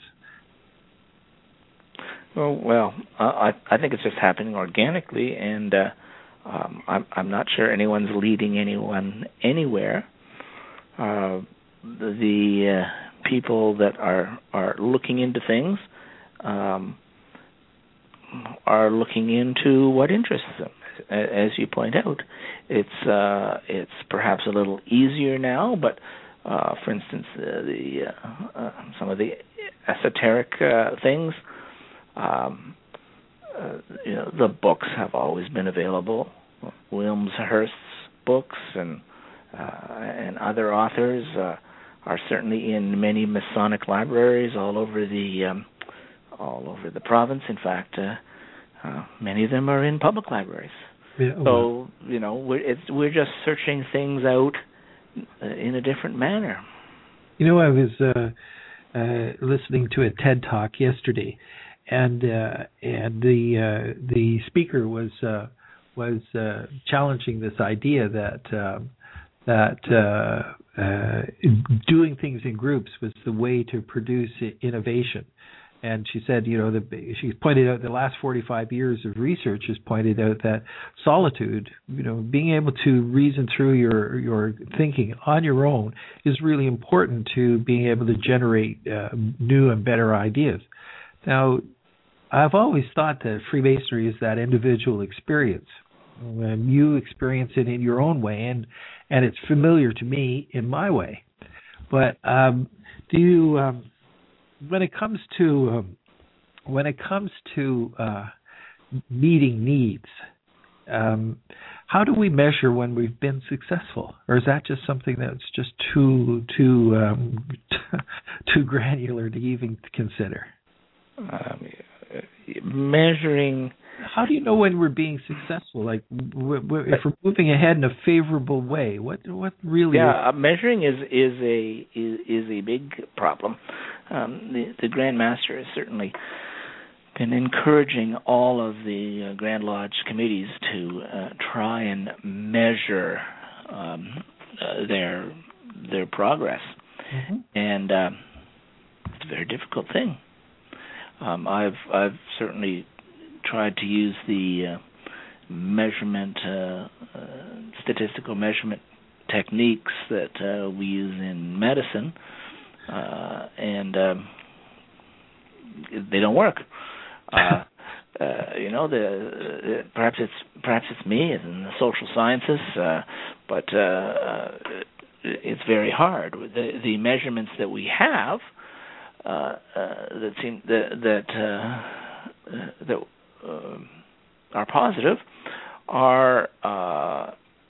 Well, well, I, I think it's just happening organically, and uh, Um, I'm, I'm not sure anyone's leading anyone anywhere. Uh, the the uh, people that are, are looking into things um, are looking into what interests them. As you point out, it's uh, it's perhaps a little easier now, but uh, for instance, uh, the uh, uh, some of the esoteric uh, things. Um, Uh, you know, the books have always been available. Wilmshurst's books and uh, and other authors uh, are certainly in many Masonic libraries all over the um, all over the province. In fact, uh, uh, many of them are in public libraries. Yeah, well. So you know, we're it's, we're just searching things out in a different manner. You know, I was uh, uh, listening to a TED Talk yesterday. and uh, and the uh, the speaker was uh, was uh, challenging this idea that um, that uh, uh, doing things in groups was the way to produce innovation. And she said, you know, the, she pointed out the last forty-five years of research has pointed out that solitude, you know, being able to reason through your your thinking on your own is really important to being able to generate uh, new and better ideas. Now, I've always thought that Freemasonry is that individual experience. And you experience it in your own way, and, and it's familiar to me in my way. But um, do you... Um, When it comes to um, when it comes to uh, meeting needs, um, how do we measure when we've been successful, or is that just something that's just too too um, too granular to even consider? Um, measuring. How do you know when we're being successful? Like, w- w- if we're moving ahead in a favorable way, what what really? Yeah, is- measuring is is a is, is a big problem. Um, the, the Grand Master has certainly been encouraging all of the uh, Grand Lodge committees to uh, try and measure um, uh, their their progress, mm-hmm. and uh, it's a very difficult thing. Um, I've I've certainly tried to use the uh, measurement, uh, uh, statistical measurement techniques that uh, we use in medicine. Uh, and um, they don't work. Uh, uh, you know, the, the perhaps it's perhaps it's me in the social sciences, uh, but uh, it's very hard. The, the measurements that we have uh, uh, that seem that that uh, that uh, are positive are uh,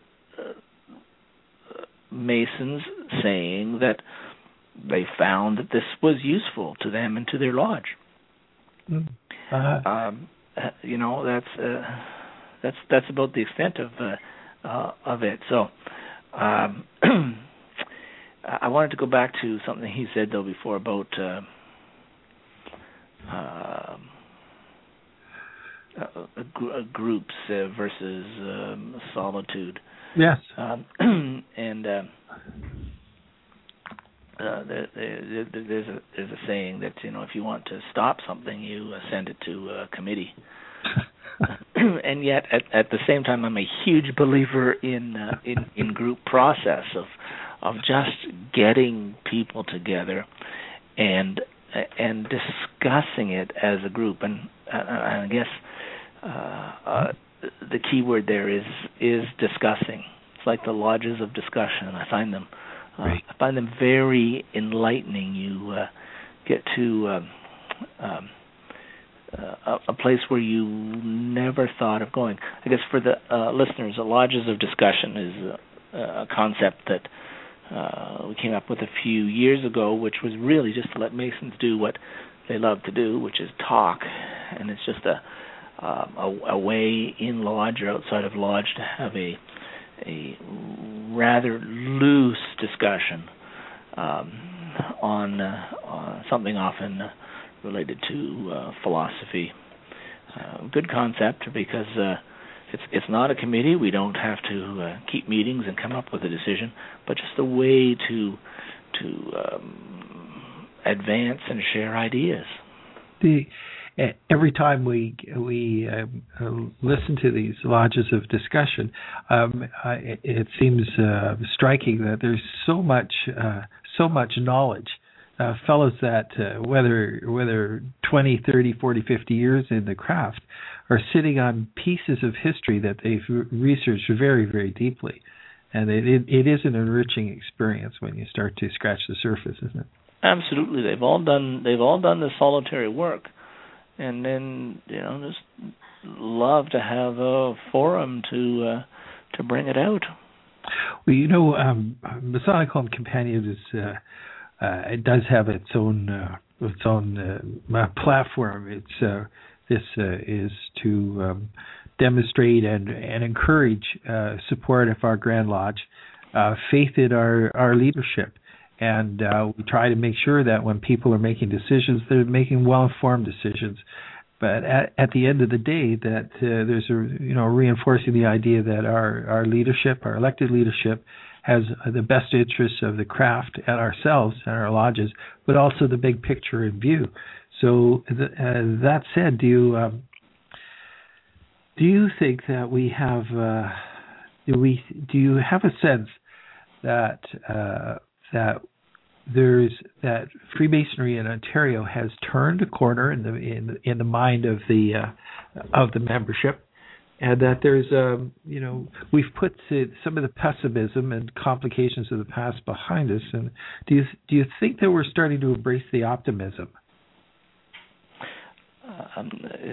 Masons saying that they found that this was useful to them and to their lodge. Uh-huh. Um, you know, that's uh, that's that's about the extent of uh, uh, of it. So, um, I wanted to go back to something he said though before about uh, uh, uh, gr- groups uh, versus um, solitude. Yes. Um, and. Uh, Uh, there, there, there's a there's a saying that, you know, if you want to stop something, you uh, send it to a committee. And yet, at, at the same time, I'm a huge believer in uh, in in group process of of just getting people together and and discussing it as a group. And, uh, I guess uh, uh, the key word there is is discussing. It's like the lodges of discussion. I find them. Uh, right. I find them very enlightening. You uh, get to um, um, uh, a place where you never thought of going. I guess for the uh, listeners, the lodges of discussion is a, a concept that uh, we came up with a few years ago, which was really just to let Masons do what they love to do, which is talk. And it's just a, um, a, a way in lodge or outside of lodge to have a a rather loose discussion um, on, uh, on something often uh, related to uh, philosophy. Uh, good concept because uh, it's it's not a committee. We don't have to uh, keep meetings and come up with a decision, but just a way to to um, advance and share ideas. The Every time we we uh, listen to these lodges of discussion, um, uh, it, it seems uh, striking that there's so much uh, so much knowledge. Uh, fellows that uh, whether whether twenty, thirty, forty, fifty years in the craft are sitting on pieces of history that they've researched very, very deeply, and it, it, it is an enriching experience when you start to scratch the surface, isn't it? Absolutely, they've all done they've all done the solitary work. And then, you know, just love to have a forum to uh, to bring it out. Well, you know, um, Masonic Home Companion is uh, uh, it does have its own uh, its own uh, platform. It's uh, this uh, is to um, demonstrate and and encourage uh, support of our Grand Lodge, uh, faith in our our leadership, and uh, we try to make sure that when people are making decisions, they're making well-informed decisions. But at, at the end of the day, that uh, there's a you know reinforcing the idea that our, our leadership, our elected leadership, has the best interests of the craft and ourselves and our lodges, but also the big picture in view. So the, uh, that said, do you um, do you think that we have uh, do we do you have a sense that uh, that there's that Freemasonry in Ontario has turned a corner in the in in the mind of the uh, of the membership, and that there's um you know we've put some of the pessimism and complications of the past behind us, and do you do you think that we're starting to embrace the optimism? Um,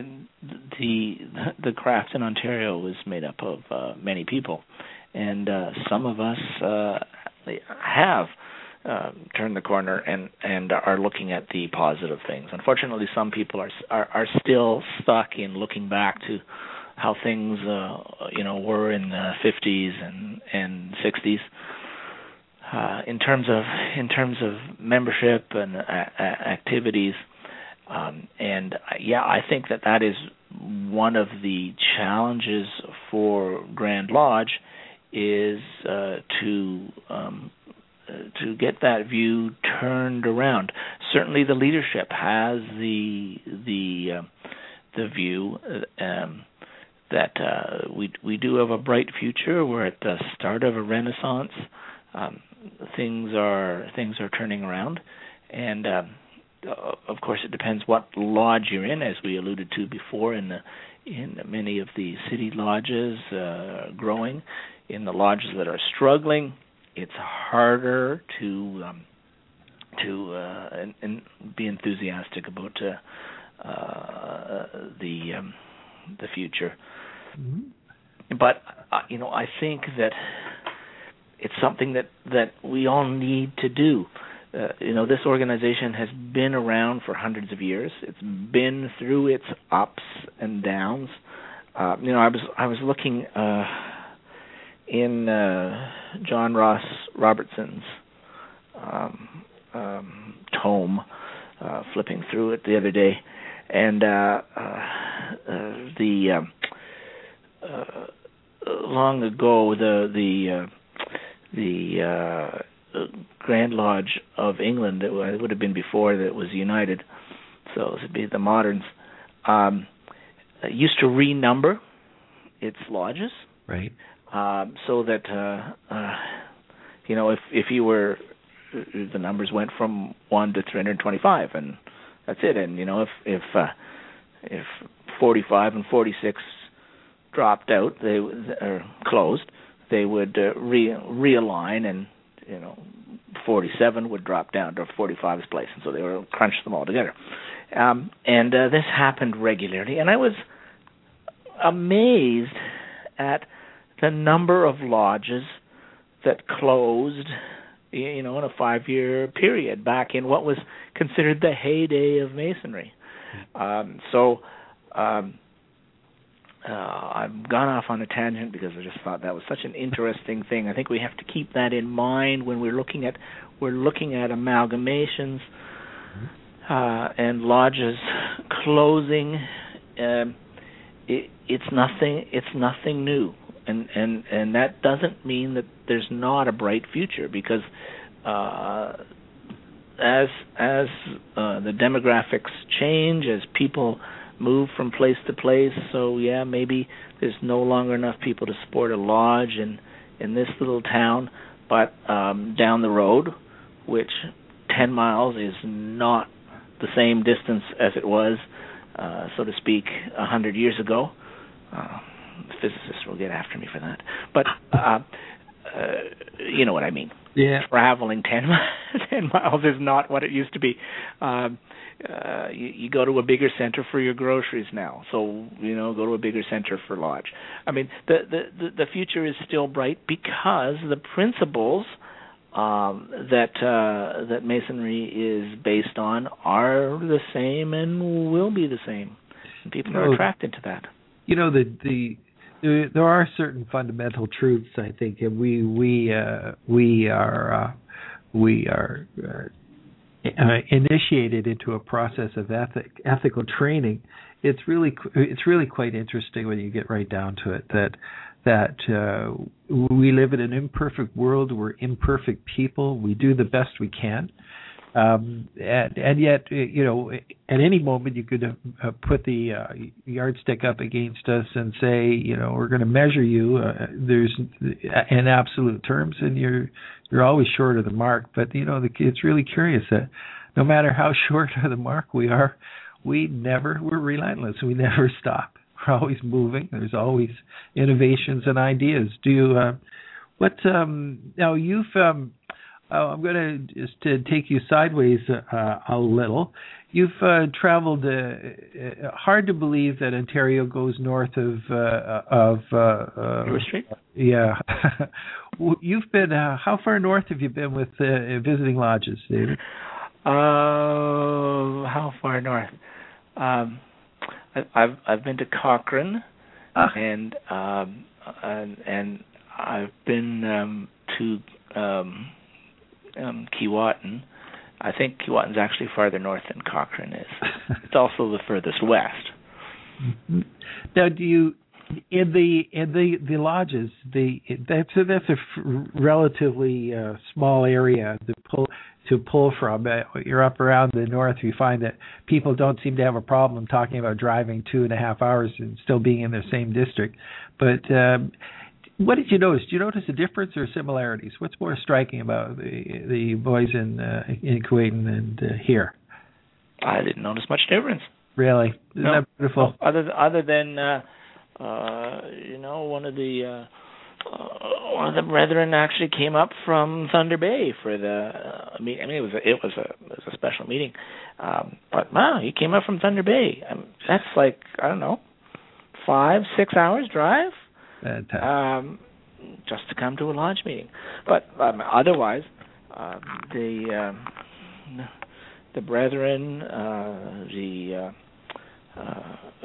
the the craft in Ontario was made up of uh, many people, and uh, some of us uh, have uh, turned the corner and, and are looking at the positive things. Unfortunately, some people are are, are still stuck in looking back to how things uh, you know were in the fifties and and sixties. Uh, in terms of in terms of membership and uh, activities. Um, and uh, yeah, I think that that is one of the challenges for Grand Lodge is uh, to um, uh, to get that view turned around. Certainly, the leadership has the the uh, the view uh, um, that uh, we we do have a bright future. We're at the start of a renaissance. Um, things are things are turning around, and um, Uh, of course, it depends what lodge you're in, as we alluded to before. In the, in many of the city lodges uh, growing, in the lodges that are struggling, it's harder to um, to uh, and, and be enthusiastic about uh, uh, the um, the future. Mm-hmm. But uh, you know, I think that it's something that, that we all need to do. Uh, you know, this organization has been around for hundreds of years. It's been through its ups and downs. Uh, you know, I was I was looking uh, in uh, John Ross Robertson's um, um, tome, uh, flipping through it the other day, and uh, uh, uh, the uh, uh, long ago the the uh, the uh, Grand Lodge of England, it would have been before that it was united, so it would be the moderns, um, used to renumber its lodges, right? Um, so that uh, uh, you know, if if you were, the numbers went from one to three hundred twenty-five, and that's it. And you know, if if uh, if forty-five and forty-six dropped out, they or closed, they would uh, re realign and. You know, forty-seven would drop down to forty-five's place, and so they would crunch them all together. Um, and uh, this happened regularly, and I was amazed at the number of lodges that closed, you know, in a five-year period back in what was considered the heyday of Masonry. Um, so. Um, Uh, I've gone off on a tangent because I just thought that was such an interesting thing. I think we have to keep that in mind when we're looking at we're looking at amalgamations uh, and lodges closing. Um, it, it's nothing. It's nothing new, and and and that doesn't mean that there's not a bright future, because uh, as as uh, the demographics change, as people move from place to place, so yeah, maybe there's no longer enough people to support a lodge in in this little town, but um, down the road, which ten miles is not the same distance as it was, uh, so to speak, a hundred years ago. Uh, physicists will get after me for that, but uh, uh, you know what I mean. Yeah, traveling ten ten miles is not what it used to be. Um, Uh, you, you go to a bigger center for your groceries now, so you know, go to a bigger center for lodge. I mean, the the the future is still bright because the principles um, that uh, that Masonry is based on are the same and will be the same. And people are attracted to that. You know, the the there are certain fundamental truths, I think, and we we uh, we are uh, we are uh, uh, initiated into a process of ethic, ethical training. It's really it's really quite interesting when you get right down to it that that uh, we live in an imperfect world. We're imperfect people. We do the best we can. Um, and, and yet, you know, at any moment you could uh, put the uh, yardstick up against us and say, you know, we're going to measure you. Uh, there's in absolute terms, and you're you're always short of the mark. But you know, the, it's really curious that no matter how short of the mark we are, we never we're relentless. We never stop. We're always moving. There's always innovations and ideas. Do you? Uh, what um, now? You've um, Oh, I'm going to just to take you sideways uh, a little. You've uh, traveled. Uh, uh, hard to believe that Ontario goes north of uh, of uh, uh, River Street. Yeah, you've been. Uh, how far north have you been with uh, visiting lodges, David? Uh, how far north? Um, I, I've I've been to Cochrane, ah. and um, and and I've been um, to. Um, Um, Keewatin. I think Keewatin's actually farther north than Cochrane is. It's also the furthest west. Now, do you in the in the, the lodges? The that's a, that's a f- relatively uh, small area to pull to pull from. Uh, you're up around the north. You find that people don't seem to have a problem talking about driving two and a half hours and still being in the same district. But um, what did you notice? Did you notice a difference or similarities? What's more striking about the the boys in uh, in Keewatin and uh, here? I didn't notice much difference. Really? Isn't no. that beautiful? No. Other other than uh, uh, you know, one of the uh, uh, one of the brethren actually came up from Thunder Bay for the uh, meeting. I mean, it was a, it was a it was a special meeting, um, but wow, he came up from Thunder Bay. I mean, that's like I don't know, five six hours drive. Um, just to come to a lodge meeting, but um, otherwise, uh, the uh, the brethren, uh, the uh, uh,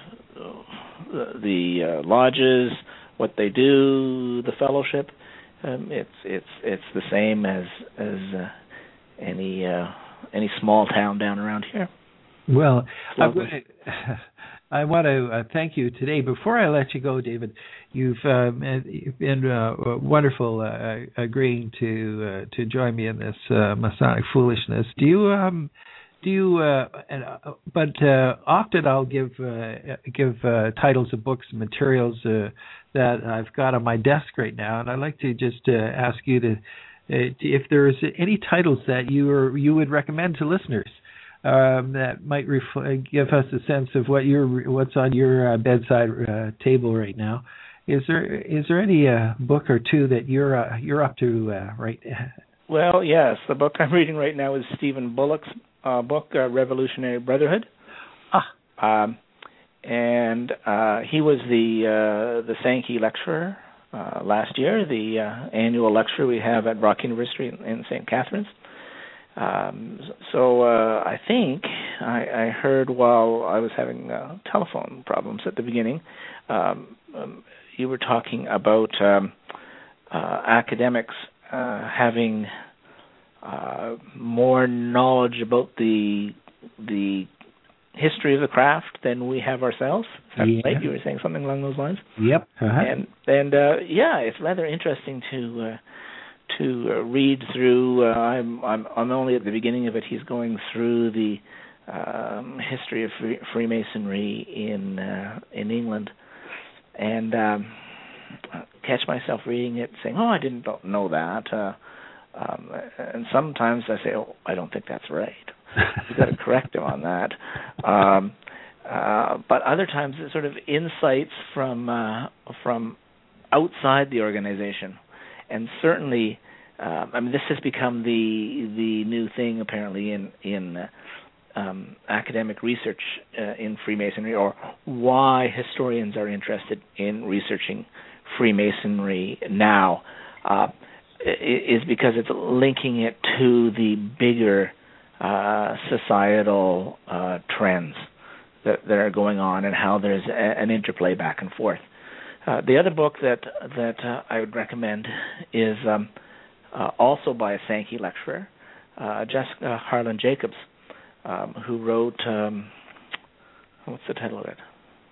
uh, the uh, lodges, what they do, the fellowship, um, it's it's it's the same as as uh, any uh, any small town down around here. Well, I'm going to, I want to uh, thank you today. Before I let you go, David, you've, um, you've been uh, wonderful uh, agreeing to uh, to join me in this uh, Masonic foolishness. Do you um, do you? Uh, and, uh, but uh, often I'll give uh, give uh, titles of books and materials uh, that I've got on my desk right now, and I'd like to just uh, ask you to, uh, if there's any titles that you or you would recommend to listeners. Um, that might ref- give us a sense of what your what's on your uh, bedside uh, table right now. Is there is there any uh, book or two that you're uh, you're up to uh, right? Well, yes. The book I'm reading right now is Stephen Bullock's uh, book, uh, Revolutionary Brotherhood. Ah. Um, and uh, he was the uh, the Sankey lecturer uh, last year, the uh, annual lecture we have at Brock University in, in Saint Catharines. Um, so uh, I think I, I heard while I was having uh, telephone problems at the beginning, um, um, you were talking about um, uh, academics uh, having uh, more knowledge about the the history of the craft than we have ourselves. Is that yeah. right? You were saying something along those lines. Yep. Uh-huh. And and uh, yeah, it's rather interesting to. Uh, to uh, read through. Uh, I'm, I'm I'm only at the beginning of it. He's going through the um, history of free, Freemasonry in uh, in England, and um, catch myself reading it, saying, "Oh, I didn't know that." Uh, um, and sometimes I say, "Oh, I don't think that's right." You've got to correct him on that. Um, uh, but other times, it's sort of insights from uh, from outside the organization. And certainly, uh, I mean, this has become the the new thing apparently in in uh, um, academic research uh, in Freemasonry, or why historians are interested in researching Freemasonry now, uh, is because it's linking it to the bigger uh, societal uh, trends that, that are going on, and how there's a, an interplay back and forth. Uh, the other book that that uh, I would recommend is um, uh, also by a Sankey lecturer, uh, Jessica Harlan Jacobs, um, who wrote, um, what's the title of it?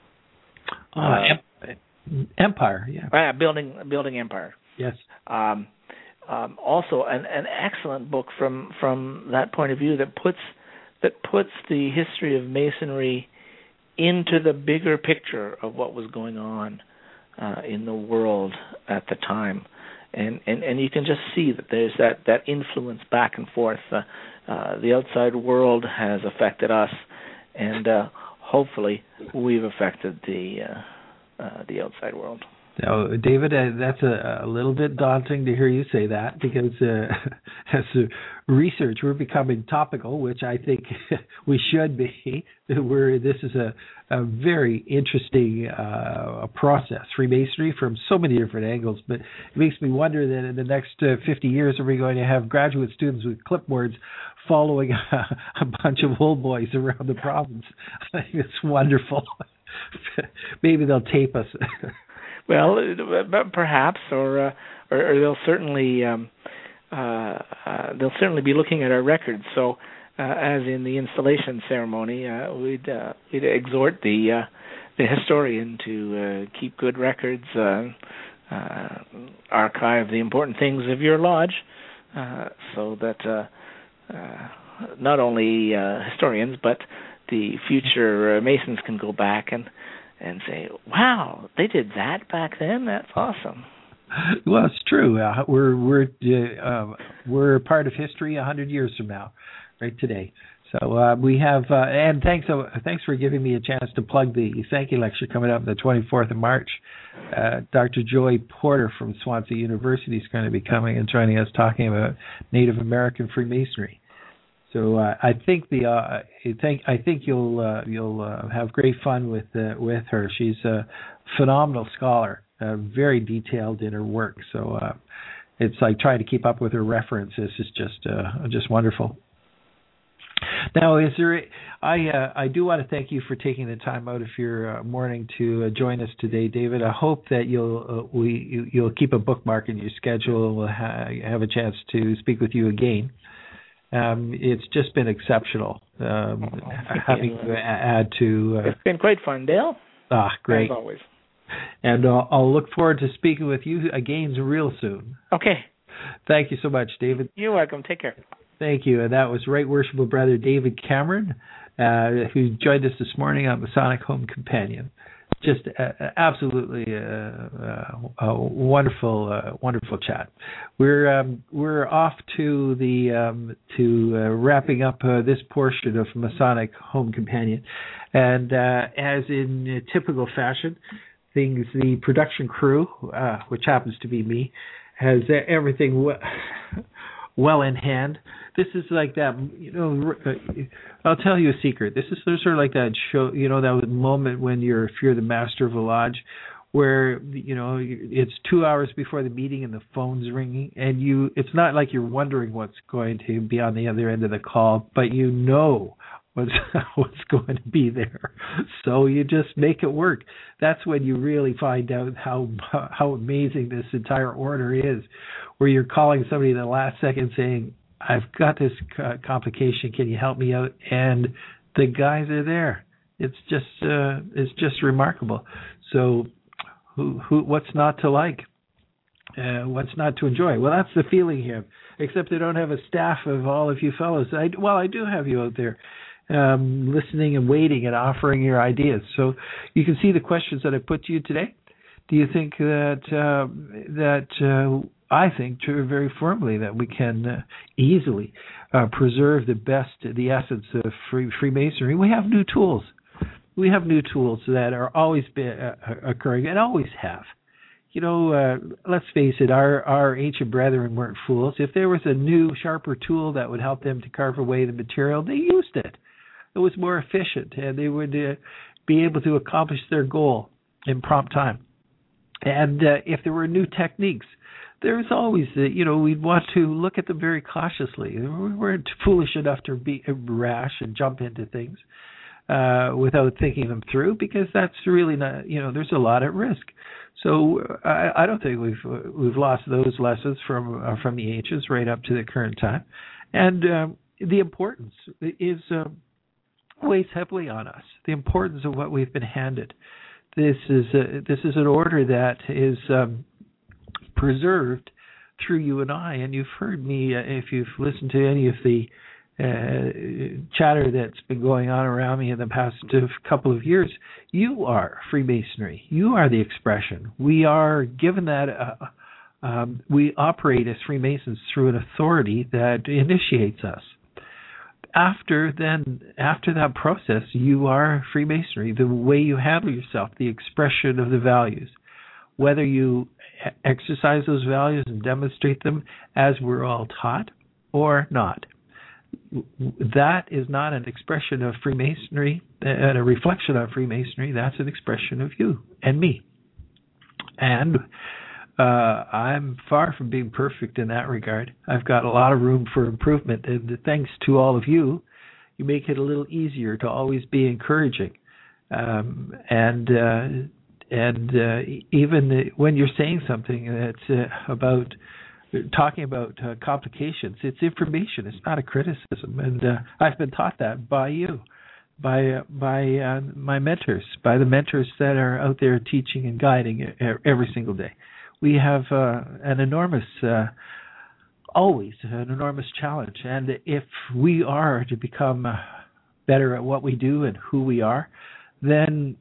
Uh, uh, Empire, yeah. Uh, Building Building Empire. Yes. Um, um, also, an, an excellent book from, from that point of view that puts that puts the history of Masonry into the bigger picture of what was going on uh, in the world at the time. And, and and you can just see that there's that, that influence back and forth. Uh, uh, the outside world has affected us, and uh, hopefully we've affected the uh, uh, the outside world. Now, David, uh, that's a, a little bit daunting to hear you say that, because uh, as a research, we're becoming topical, which I think we should be. We're, this is a, a very interesting uh, process, Freemasonry, from so many different angles. But it makes me wonder that in the next uh, fifty years, are we going to have graduate students with clipboards following a, a bunch of old boys around the province? I think it's wonderful. Maybe they'll tape us. Well, perhaps, or uh, or, or they'll certainly um, uh, uh, they'll certainly be looking at our records. So, uh, as in the installation ceremony, uh, we'd uh, we'd exhort the uh, the historian to uh, keep good records, uh, uh, archive the important things of your lodge, uh, so that uh, uh, not only uh, historians but the future uh, Masons can go back and. and say, wow, they did that back then? That's awesome. Well, it's true. Uh, we're we're uh, we're part of history a hundred years from now, right today. So uh, we have, uh, and thanks uh, thanks for giving me a chance to plug the Sankey lecture coming up the twenty-fourth of March. Uh, Doctor Joy Porter from Swansea University is going to be coming and joining us, talking about Native American Freemasonry. So uh, I think the uh, I think I think you'll uh, you'll uh, have great fun with uh, with her. She's a phenomenal scholar, uh, very detailed in her work. So uh, it's like trying to keep up with her references is just uh, just wonderful. Now, is there? I uh, I do want to thank you for taking the time out of your uh, morning to uh, join us today, David. I hope that you'll uh, we you, you'll keep a bookmark in your schedule, and we'll ha- have a chance to speak with you again. Um, it's just been exceptional um, oh, having to add to. Uh, it's been quite fun, Dale. Ah, great. As always. And uh, I'll look forward to speaking with you again real soon. Okay. Thank you so much, David. You're welcome. Take care. Thank you. And that was Right Worshipful Brother David Cameron, uh, who joined us this morning on Masonic Home Companion. Just uh, absolutely uh, uh, a wonderful, uh, wonderful chat. We're um, we're off to the um, to uh, wrapping up uh, this portion of Masonic Home Companion, and uh, as in typical fashion, things the production crew, uh, which happens to be me, has everything w- well in hand. This is like that, you know. I'll tell you a secret. This is sort of like that show, you know, that moment when you're, if you're the master of a lodge, where you know it's two hours before the meeting and the phone's ringing, and you, it's not like you're wondering what's going to be on the other end of the call, but you know what's what's going to be there, so you just make it work. That's when you really find out how how amazing this entire order is, where you're calling somebody in the last second saying, I've got this uh, complication. Can you help me out? And the guys are there. It's just uh, it's just remarkable. So, who who what's not to like? Uh, what's not to enjoy? Well, that's the feeling here. Except I don't have a staff of all of you fellows. I, well, I do have you out there, um, listening and waiting and offering your ideas. So you can see the questions that I put to you today. Do you think that uh, that uh, I think very firmly that we can uh, easily uh, preserve the best, the essence of free, Freemasonry? We have new tools. We have new tools that are always been, uh, occurring and always have. You know, uh, let's face it, our, our ancient brethren weren't fools. If there was a new, sharper tool that would help them to carve away the material, they used it. It was more efficient, and they would uh, be able to accomplish their goal in prompt time. And uh, if there were new techniques, there's always, uh, you know, we'd want to look at them very cautiously. We weren't foolish enough to be rash and jump into things uh, without thinking them through, because that's really not, you know, there's a lot at risk. So I, I don't think we've we've lost those lessons from uh, from the ancients right up to the current time, and um, the importance is um, weighs heavily on us. The importance of what we've been handed. This is a, this is an order that is um, preserved through you and I. And you've heard me uh, if you've listened to any of the uh, chatter that's been going on around me in the past uh, couple of years. You are Freemasonry. You are the expression. We are given that. Uh, um, we operate as Freemasons through an authority that initiates us. After then, after that process, you are Freemasonry. The way you handle yourself, the expression of the values, whether you exercise those values and demonstrate them as we're all taught or not, that is not an expression of Freemasonry and a reflection of Freemasonry. That's an expression of you and me. And Uh, I'm far from being perfect in that regard. I've got a lot of room for improvement, and thanks to all of you, you make it a little easier to always be encouraging. Um, and uh, and uh, even when you're saying something that's uh, about talking about uh, complications, it's information. It's not a criticism, and uh, I've been taught that by you, by uh, by uh, my mentors, by the mentors that are out there teaching and guiding every single day. We have uh, an enormous, uh, always an enormous challenge. And if we are to become uh, better at what we do and who we are, then,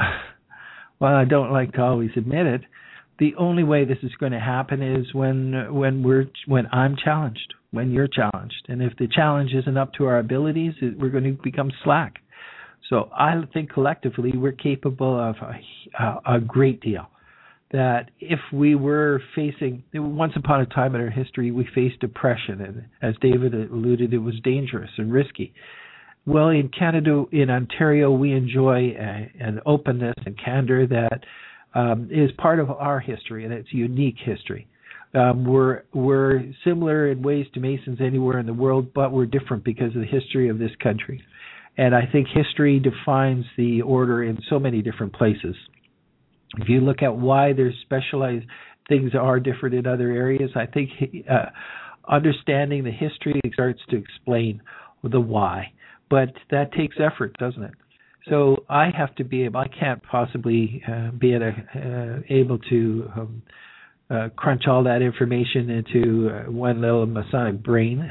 well, I don't like to always admit it, the only way this is going to happen is when when we're when I'm challenged, when you're challenged. And if the challenge isn't up to our abilities, we're going to become slack. So I think collectively we're capable of a, a great deal. That if we were facing, once upon a time in our history, we faced depression, and as David alluded, it was dangerous and risky. Well, in Canada, in Ontario, we enjoy a, an openness and candor that um, is part of our history, and it's unique history. Um, we're we're similar in ways to Masons anywhere in the world, but we're different because of the history of this country. And I think history defines the order in so many different places. If you look at why there's specialized things are different in other areas, I think uh, understanding the history starts to explain the why. But that takes effort, doesn't it? So I have to be able, I can't possibly uh, be at a, uh, able to um, uh, crunch all that information into uh, one little Masonic brain.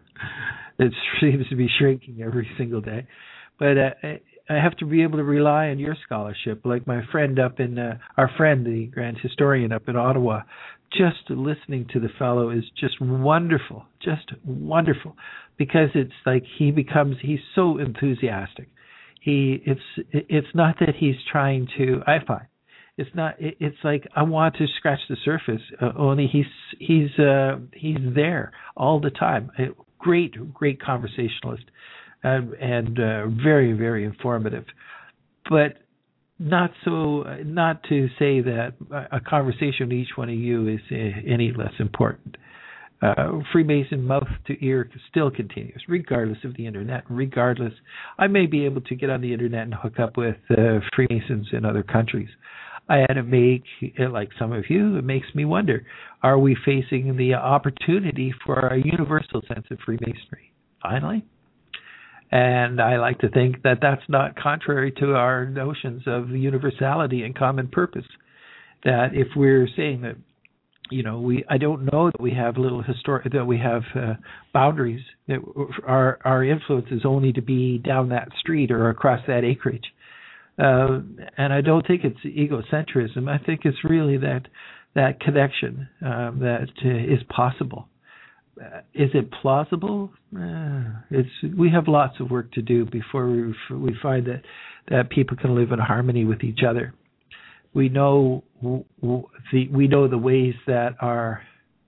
It seems to be shrinking every single day. But uh, I have to be able to rely on your scholarship, like my friend up in, uh, our friend, the Grand Historian up in Ottawa. Just listening to the fellow is just wonderful, just wonderful, because it's like he becomes, he's so enthusiastic. He, it's, it's not that he's trying to, I find, it's not, it's like I want to scratch the surface, uh, only he's, he's, uh, he's there all the time. A great, great conversationalist. And, and uh, very, very informative, but not so. Not to say that a conversation with each one of you is uh, any less important. Uh, Freemason mouth to ear still continues, regardless of the internet. Regardless, I may be able to get on the internet and hook up with uh, Freemasons in other countries. I had to make, like some of you, it makes me wonder: are we facing the opportunity for a universal sense of Freemasonry? Finally. And I like to think that that's not contrary to our notions of universality and common purpose. That if we're saying that, you know, we I don't know that we have little historic that we have uh, boundaries. That our our influence is only to be down that street or across that acreage. Uh, and I don't think it's egocentrism. I think it's really that that connection um, that uh, is possible. Uh, is it plausible? Uh, it's we have lots of work to do before we we find that that people can live in harmony with each other. We know the we know the ways that are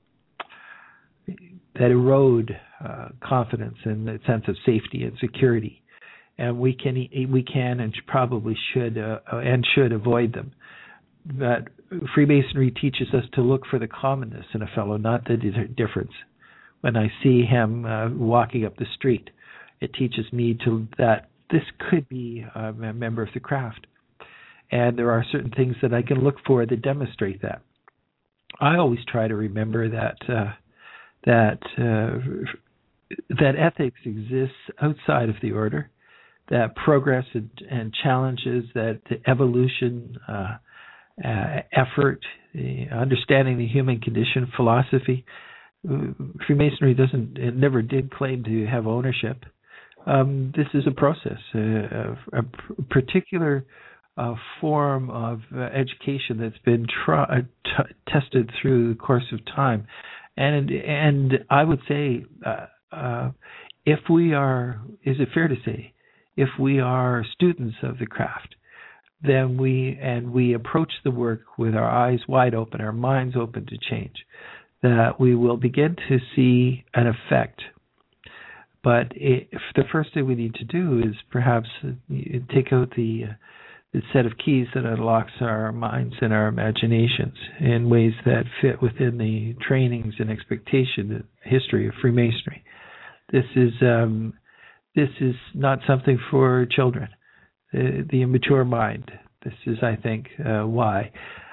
that erode uh, confidence and the sense of safety and security, and we can we can and probably should uh, and should avoid them. But Freemasonry teaches us to look for the commonness in a fellow, not the difference. When I see him uh, walking up the street, it teaches me to that this could be a member of the craft. and there are certain things that I can look for that demonstrate that. I always try to remember that uh, that uh, that ethics exists outside of the order, that progress and, and challenges, that evolution, uh, uh, effort, uh, understanding the human condition, philosophy. Freemasonry doesn't, it never did claim to have ownership. Um, this is a process, uh, a, a particular uh, form of uh, education that's been try, t- tested through the course of time. And and I would say, uh, uh, if we are, is it fair to say, if we are students of the craft, then we, and we approach the work with our eyes wide open, our minds open to change, that we will begin to see an effect. But if the first thing we need to do is perhaps take out the, uh, the set of keys that unlocks our minds and our imaginations in ways that fit within the trainings and expectation and history of Freemasonry. This is um, this is not something for children, uh, the immature mind. This is, I think, uh, why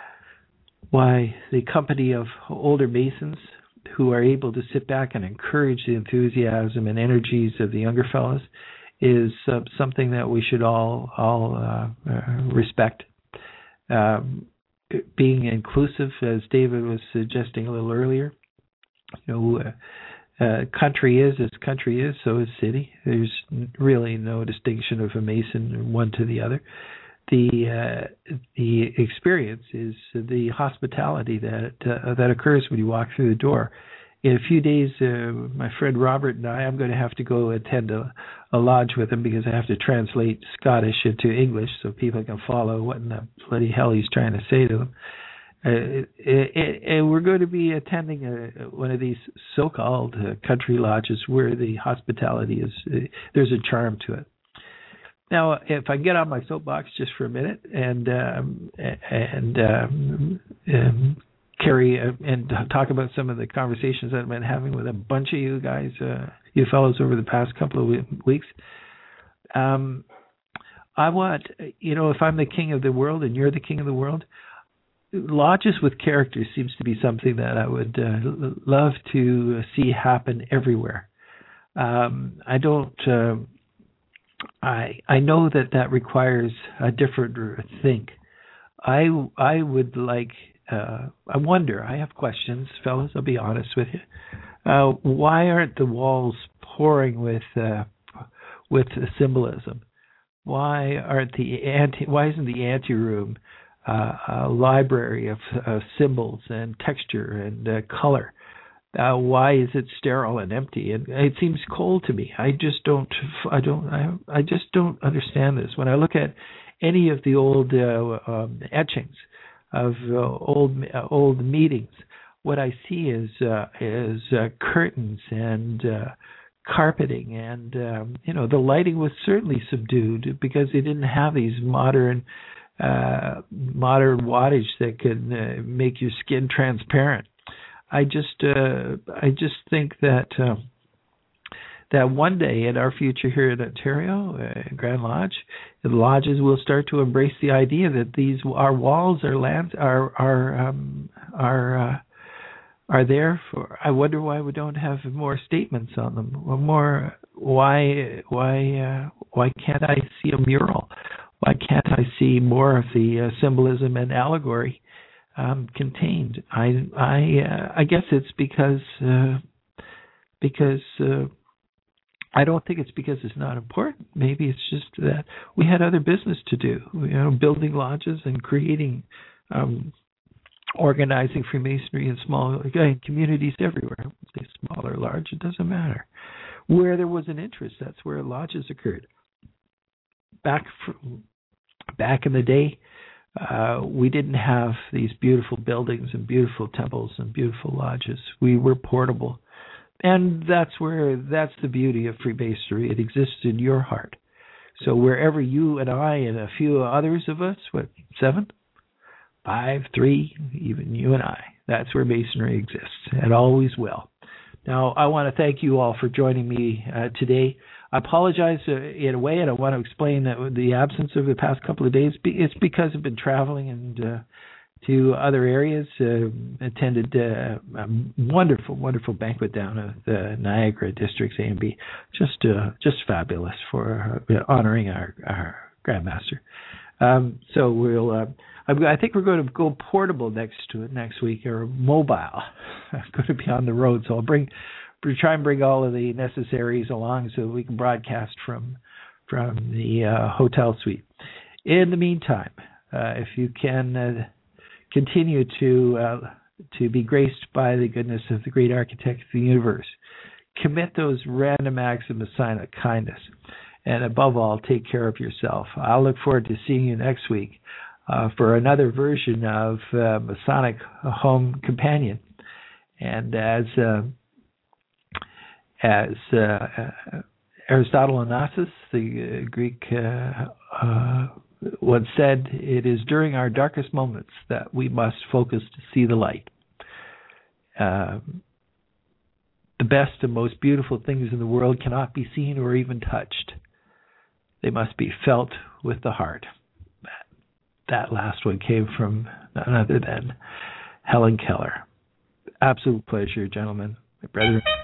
why the company of older Masons who are able to sit back and encourage the enthusiasm and energies of the younger fellows is uh, something that we should all all uh, uh, respect. Um, being inclusive, as David was suggesting a little earlier, you know, uh, uh, country is as country is, so is city. There's really no distinction of a Mason one to the other. The uh, the experience is the hospitality that uh, that occurs when you walk through the door. In a few days, uh, my friend Robert and I, I'm going to have to go attend a, a lodge with him because I have to translate Scottish into English so people can follow what in the bloody hell he's trying to say to them. Uh, and we're going to be attending a, one of these so-called uh, country lodges where the hospitality is, uh, there's a charm to it. Now, if I get on my soapbox just for a minute and um, and um, um, carry uh, and talk about some of the conversations that I've been having with a bunch of you guys, uh, you fellows, over the past couple of weeks, um, I want, you know, if I'm the king of the world and you're the king of the world, lodges with character seems to be something that I would uh, love to see happen everywhere. Um, I don't. Uh, I I know that that requires a different think. I I would like. Uh, I wonder. I have questions, fellas. I'll be honest with you. Uh, why aren't the walls pouring with uh, with symbolism? Why aren't the ante? Why isn't the ante room uh, a library of uh, symbols and texture and uh, color? Uh, why is it sterile and empty? And it seems cold to me. I just don't. I don't. I, I just don't understand this. When I look at any of the old uh, um, etchings of uh, old uh, old meetings, what I see is uh, is uh, curtains and uh, carpeting, and um, you know, the lighting was certainly subdued because they didn't have these modern uh, modern wattage that could uh, make your skin transparent. I just, uh, I just think that uh, that one day in our future here in Ontario, uh, Grand Lodge, the lodges will start to embrace the idea that these our walls are lands are are um, are uh, are there for. I wonder why we don't have more statements on them, or more. Why why uh, why can't I see a mural? Why can't I see more of the uh, symbolism and allegory Um, contained? I I uh, I guess it's because uh, because uh, I don't think it's because it's not important. Maybe it's just that we had other business to do. You know, building lodges and creating, um, organizing Freemasonry in small again, communities everywhere. Say small or large, it doesn't matter. Where there was an interest, that's where lodges occurred. Back from, back in the day. Uh, we didn't have these beautiful buildings and beautiful temples and beautiful lodges. We were portable. And that's where, that's the beauty of Freemasonry. It exists in your heart. So wherever you and I and a few others of us, what, seven? Five, three, even you and I, that's where Masonry exists and always will. Now, I want to thank you all for joining me uh, today. I apologize uh, in a way, and I want to explain that the absence of the past couple of days. It's because I've been traveling and uh, to other areas. Uh, attended uh, a wonderful, wonderful banquet down at the Niagara Districts A and B. Just, uh, just fabulous for uh, honoring our our Grandmaster. Um, so we'll. Uh, I think we're going to go portable next to it next week, or mobile. I'm going to be on the road, so I'll bring. Try and bring all of the necessaries along so we can broadcast from from the uh, hotel suite. In the meantime, uh, if you can uh, continue to uh, to be graced by the goodness of the great architect of the universe, commit those random acts of Masonic kindness, and above all, take care of yourself. I'll look forward to seeing you next week uh, for another version of uh, Masonic Home Companion. And as uh, As uh, Aristotle Onassis, the uh, Greek, uh, uh, once said, it is during our darkest moments that we must focus to see the light. Uh, the best and most beautiful things in the world cannot be seen or even touched. They must be felt with the heart. That last one came from none other than Helen Keller. Absolute pleasure, gentlemen, my brethren.